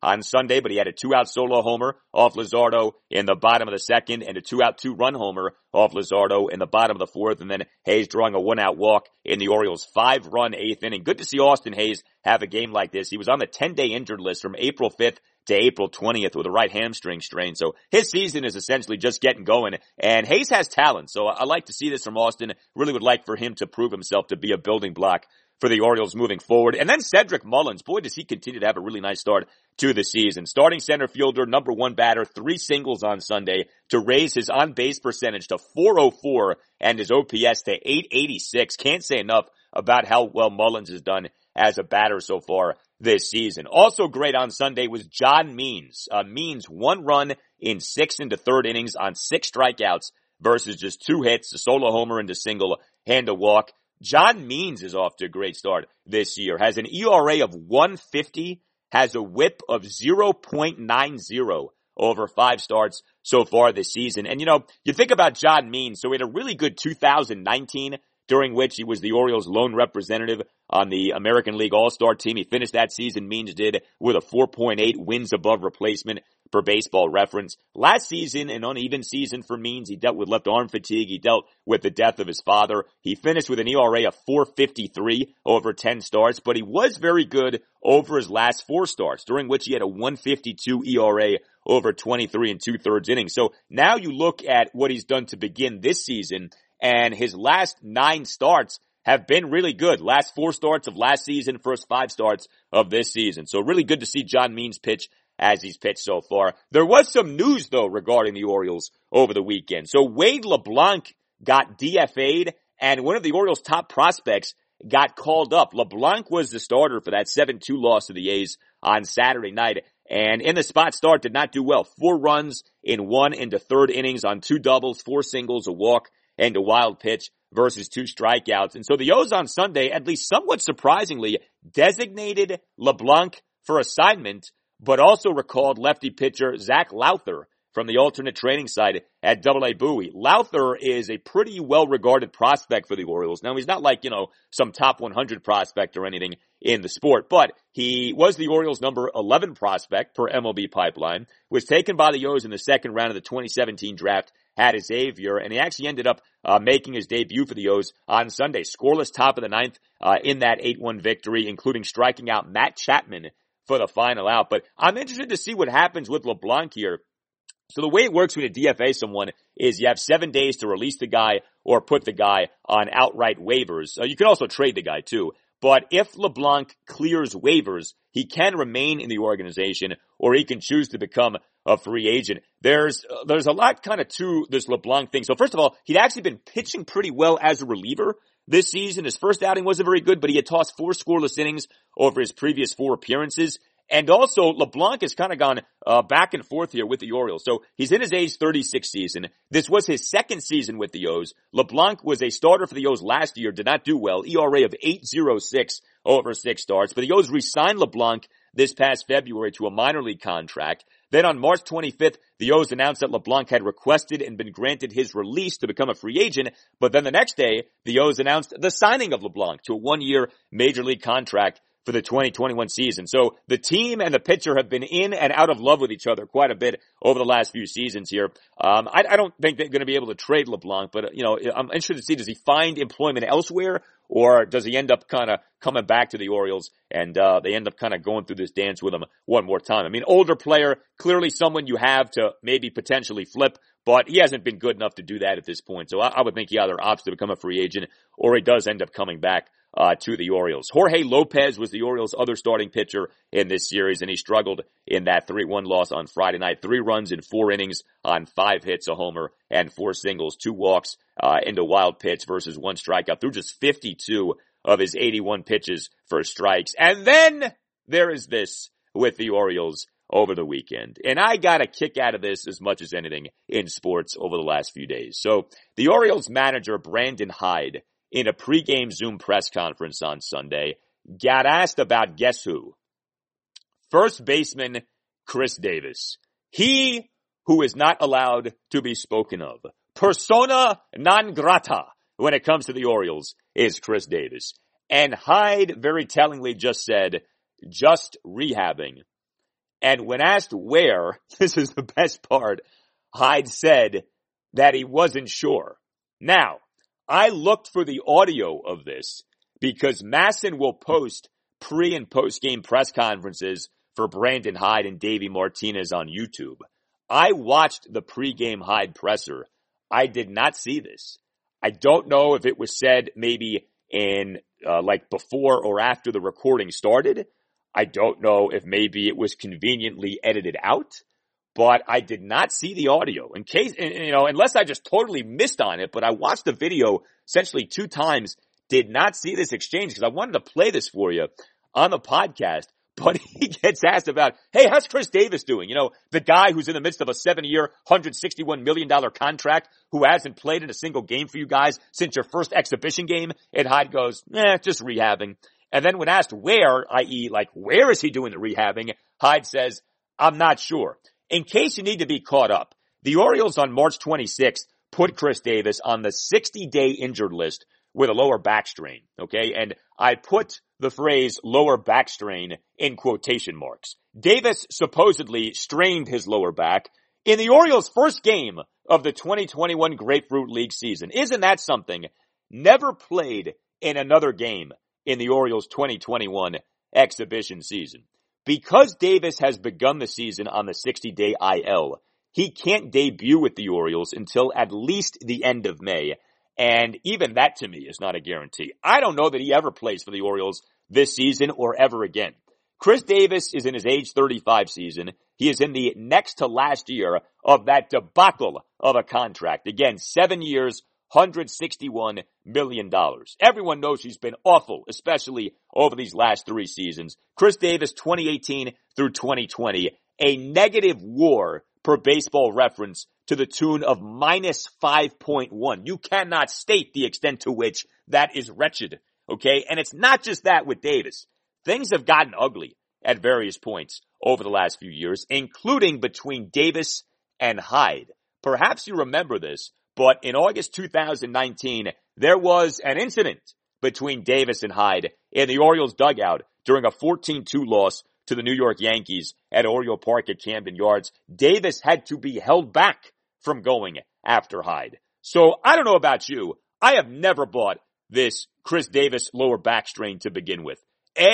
on Sunday, but he had a 2-out solo homer off Luzardo in the bottom of the second and a 2-out 2-run homer off Luzardo in the bottom of the fourth, and then Hayes drawing a 1-out walk in the Orioles' 5-run 8th inning. Good to see Austin Hayes have a game like this. He was on the 10-day injured list from April 5th to April 20th with a right hamstring strain. So his season is essentially just getting going, and Hayes has talent. So I like to see this from Austin. Really would like for him to prove himself to be a building block for the Orioles moving forward. And then Cedric Mullins, boy, does he continue to have a really nice start to the season. Starting center fielder, number 1 batter, 3 singles on Sunday to raise his on-base percentage to .404 and his OPS to .886. Can't say enough about how well Mullins has done as a batter so far this season. Also great on Sunday was John Means. Means 1 run in 6 into 3rd innings on 6 strikeouts versus just 2 hits, a solo homer and a single and a walk. John Means is off to a great start this year. Has an ERA of 1.50, has a whip of 0.90 over 5 starts so far this season. And you think about John Means, so he had a really good 2019 during which he was the Orioles' lone representative on the American League All-Star team. He finished that season, Means did, with a 4.8 wins above replacement per Baseball Reference. Last season, an uneven season for Means. He dealt with left arm fatigue. He dealt with the death of his father. He finished with an ERA of 4.53 over 10 starts, but he was very good over his last 4 starts, during which he had a 1.52 ERA over 23 2/3 innings. So now you look at what he's done to begin this season, and his last 9 starts have been really good. Last 4 starts of last season, first 5 starts of this season. So really good to see John Means pitch as he's pitched so far. There was some news, though, regarding the Orioles over the weekend. So Wade LeBlanc got DFA'd, and one of the Orioles' top prospects got called up. LeBlanc was the starter for that 7-2 loss to the A's on Saturday night, and in the spot start did not do well. 4 runs in 1 into 3rd innings on 2 doubles, 4 singles, a walk, and a wild pitch versus 2 strikeouts. And so the O's on Sunday, at least somewhat surprisingly, designated LeBlanc for assignment, but also recalled lefty pitcher Zach Lowther from the alternate training side at AA Bowie. Lowther is a pretty well-regarded prospect for the Orioles. Now, he's not like, some top 100 prospect or anything in the sport, but he was the Orioles' number 11 prospect per MLB Pipeline, was taken by the O's in the 2nd round of the 2017 draft, had a Xavier, and he actually ended up making his debut for the O's on Sunday. Scoreless top of the 9th in that 8-1 victory, including striking out Matt Chapman for the final out. But I'm interested to see what happens with LeBlanc here. So the way it works when you DFA someone is you have 7 days to release the guy or put the guy on outright waivers. You can also trade the guy too. But if LeBlanc clears waivers, he can remain in the organization or he can choose to become a free agent. There's a lot kind of to this LeBlanc thing. So first of all, he'd actually been pitching pretty well as a reliever this season. His first outing wasn't very good, but he had tossed 4 scoreless innings over his previous 4 appearances. And also, LeBlanc has kind of gone back and forth here with the Orioles. So he's in his age 36 season. This was his 2nd season with the O's. LeBlanc was a starter for the O's last year, did not do well. ERA of 8.06 over 6 starts. But the O's re-signed LeBlanc this past February to a minor league contract. Then on March 25th, the O's announced that LeBlanc had requested and been granted his release to become a free agent. But then the next day, the O's announced the signing of LeBlanc to a 1-year major league contract for the 2021 season. So the team and the pitcher have been in and out of love with each other quite a bit over the last few seasons here. I don't think they're going to be able to trade LeBlanc, but I'm interested to see, does he find employment elsewhere, or does he end up kind of coming back to the Orioles and they end up kind of going through this dance with him one more time? I mean, older player, clearly someone you have to maybe potentially flip, but he hasn't been good enough to do that at this point. So I would think he either opts to become a free agent or he does end up coming back to the Orioles. Jorge Lopez was the Orioles' other starting pitcher in this series, and he struggled in that 3-1 loss on Friday night. 3 runs in 4 innings on 5 hits, a homer, and 4 singles, 2 walks, into wild pitch versus 1 strikeout through just 52 of his 81 pitches for strikes. And then there is this with the Orioles over the weekend. And I got a kick out of this as much as anything in sports over the last few days. So the Orioles manager, Brandon Hyde, in a pregame Zoom press conference on Sunday, got asked about guess who? First baseman Chris Davis. He who is not allowed to be spoken of. Persona non grata when it comes to the Orioles is Chris Davis. And Hyde very tellingly just said, just rehabbing. And when asked where, this is the best part, Hyde said that he wasn't sure. Now, I looked for the audio of this because Masson will post pre- and post-game press conferences for Brandon Hyde and Davey Martinez on YouTube. I watched the pre-game Hyde presser. I did not see this. I don't know if it was said maybe in like before or after the recording started. I don't know if maybe it was conveniently edited out, but I did not see the audio in case, unless I just totally missed on it, but I watched the video essentially 2 times, did not see this exchange because I wanted to play this for you on the podcast. But he gets asked about, hey, how's Chris Davis doing? You know, the guy who's in the midst of a 7-year, $161 million contract who hasn't played in a single game for you guys since your first exhibition game. And Hyde goes, just rehabbing. And then when asked where, i.e. like, where is he doing the rehabbing? Hyde says, I'm not sure. In case you need to be caught up, the Orioles on March 26th put Chris Davis on the 60-day injured list with a lower back strain, okay? And I put the phrase lower back strain in quotation marks. Davis supposedly strained his lower back in the Orioles' first game of the 2021 Grapefruit League season. Isn't that something? Never played in another game in the Orioles' 2021 exhibition season. Because Davis has begun the season on the 60-day IL, he can't debut with the Orioles until at least the end of May. And even that to me is not a guarantee. I don't know that he ever plays for the Orioles this season or ever again. Chris Davis is in his age 35 season. He is in the next to last year of that debacle of a contract. Again, 7 years, $161 million. Everyone knows he's been awful, especially over these last 3 seasons. Chris Davis, 2018 through 2020, a negative WAR per Baseball Reference to the tune of minus 5.1. You cannot state the extent to which that is wretched, okay? And it's not just that with Davis. Things have gotten ugly at various points over the last few years, including between Davis and Hyde. Perhaps you remember this, but in August 2019, there was an incident between Davis and Hyde in the Orioles dugout during a 14-2 loss to the New York Yankees at Oriole Park at Camden Yards. Davis had to be held back from going after Hyde. So I don't know about you. I have never bought this Chris Davis lower back strain to begin with.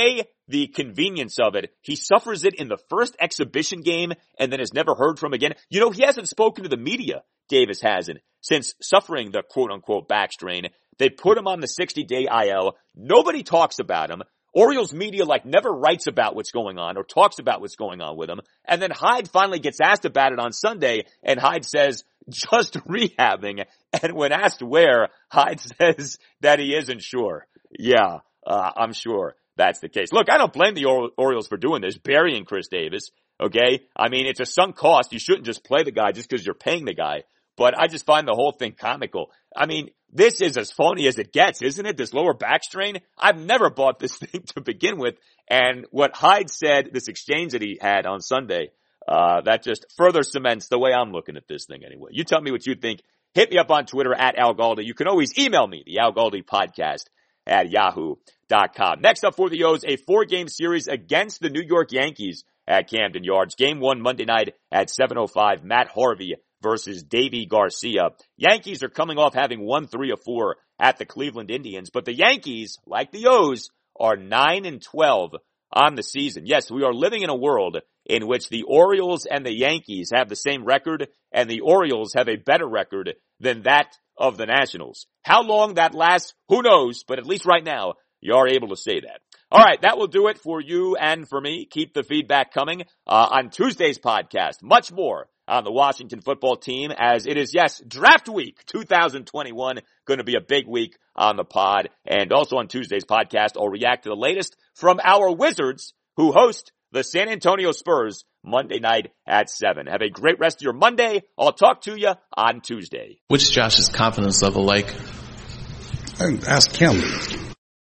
The convenience of it. He suffers it in the first exhibition game and then is never heard from again. You know, he hasn't spoken to the media, Davis hasn't, since suffering the quote-unquote back strain. They put him on the 60-day IL. Nobody talks about him. Orioles media never writes about what's going on or talks about what's going on with him. And then Hyde finally gets asked about it on Sunday, and Hyde says, just rehabbing. And when asked where, Hyde says that he isn't sure. Yeah, I'm sure that's the case. Look, I don't blame the Orioles for doing this, burying Chris Davis, okay? I mean, it's a sunk cost. You shouldn't just play the guy just because you're paying the guy. But I just find the whole thing comical. I mean, this is as phony as it gets, isn't it? This lower back strain. I've never bought this thing to begin with. And what Hyde said, this exchange that he had on Sunday, that just further cements the way I'm looking at this thing anyway. You tell me what you think. Hit me up on Twitter at Al Galdi. You can always email me, the Al Galdi podcast at yahoo.com. Next up for the O's, a 4-game series against the New York Yankees at Camden Yards. Game 1 Monday night at 7:05. Matt Harvey versus Davey Garcia. Yankees are coming off having won 3 of 4 at the Cleveland Indians, but the Yankees, like the O's, are 9-12 on the season. Yes, we are living in a world in which the Orioles and the Yankees have the same record, and the Orioles have a better record than that of the Nationals. How long that lasts, who knows, but at least right now, you are able to say that. All right, that will do it for you and for me. Keep the feedback coming on Tuesday's podcast. Much more on the Washington football team as it is, yes, draft week 2021. Going to be a big week on the pod. And also on Tuesday's podcast, I'll react to the latest from our Wizards who host the San Antonio Spurs Monday night at 7. Have a great rest of your Monday. I'll talk to you on Tuesday. What's Josh's confidence level like? Ask him.